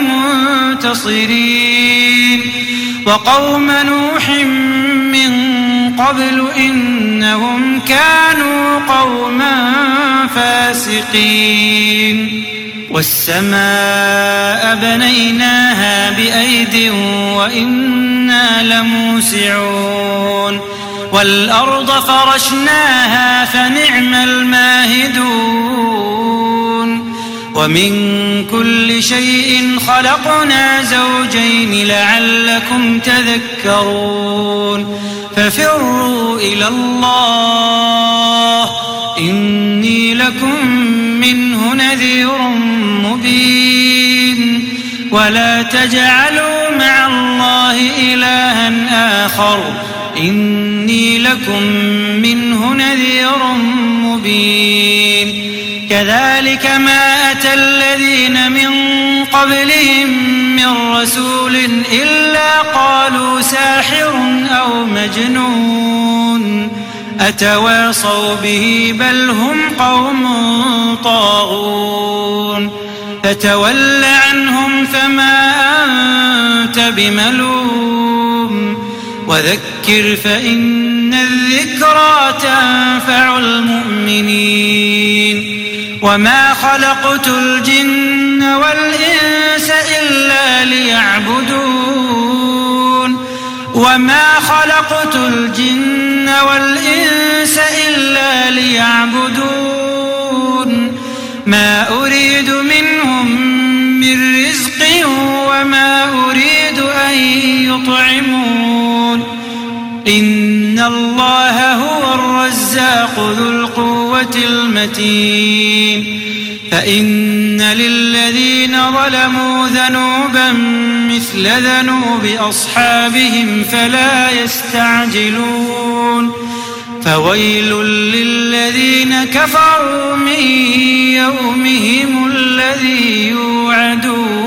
منتصرين وقوم نوح من قبل إنهم كانوا قوما فاسقين والسماء بنيناها بأيد وإنا لموسعون والأرض فرشناها فنعم الماهدون ومن كل شيء خلقنا زوجين لعلكم تذكرون ففروا إلى الله إني لكم منه نذير مبين ولا تجعلوا مع الله إلها آخر إني لكم منه نذير مبين كذلك ما أتى الذين من قبلهم من رسول إلا قالوا ساحر أو مجنون أتواصوا به بل هم قوم طاغون فتول عنهم فما أنت بملوم وذكر فإن الذكرى تنفع المؤمنين وما خلقت الجن والإنس إلا ليعبدون وما خلقت الجن والإنس إلا ليعبدون ما أريد منهم من رزق وما أريد أن يطعمون إن الله هو الرزاق ذو القوة المتين فإن للذين ظلموا ذنوبا مثل ذنوب أصحابهم فلا يستعجلون فويل للذين كفروا من يومهم الذي يوعدون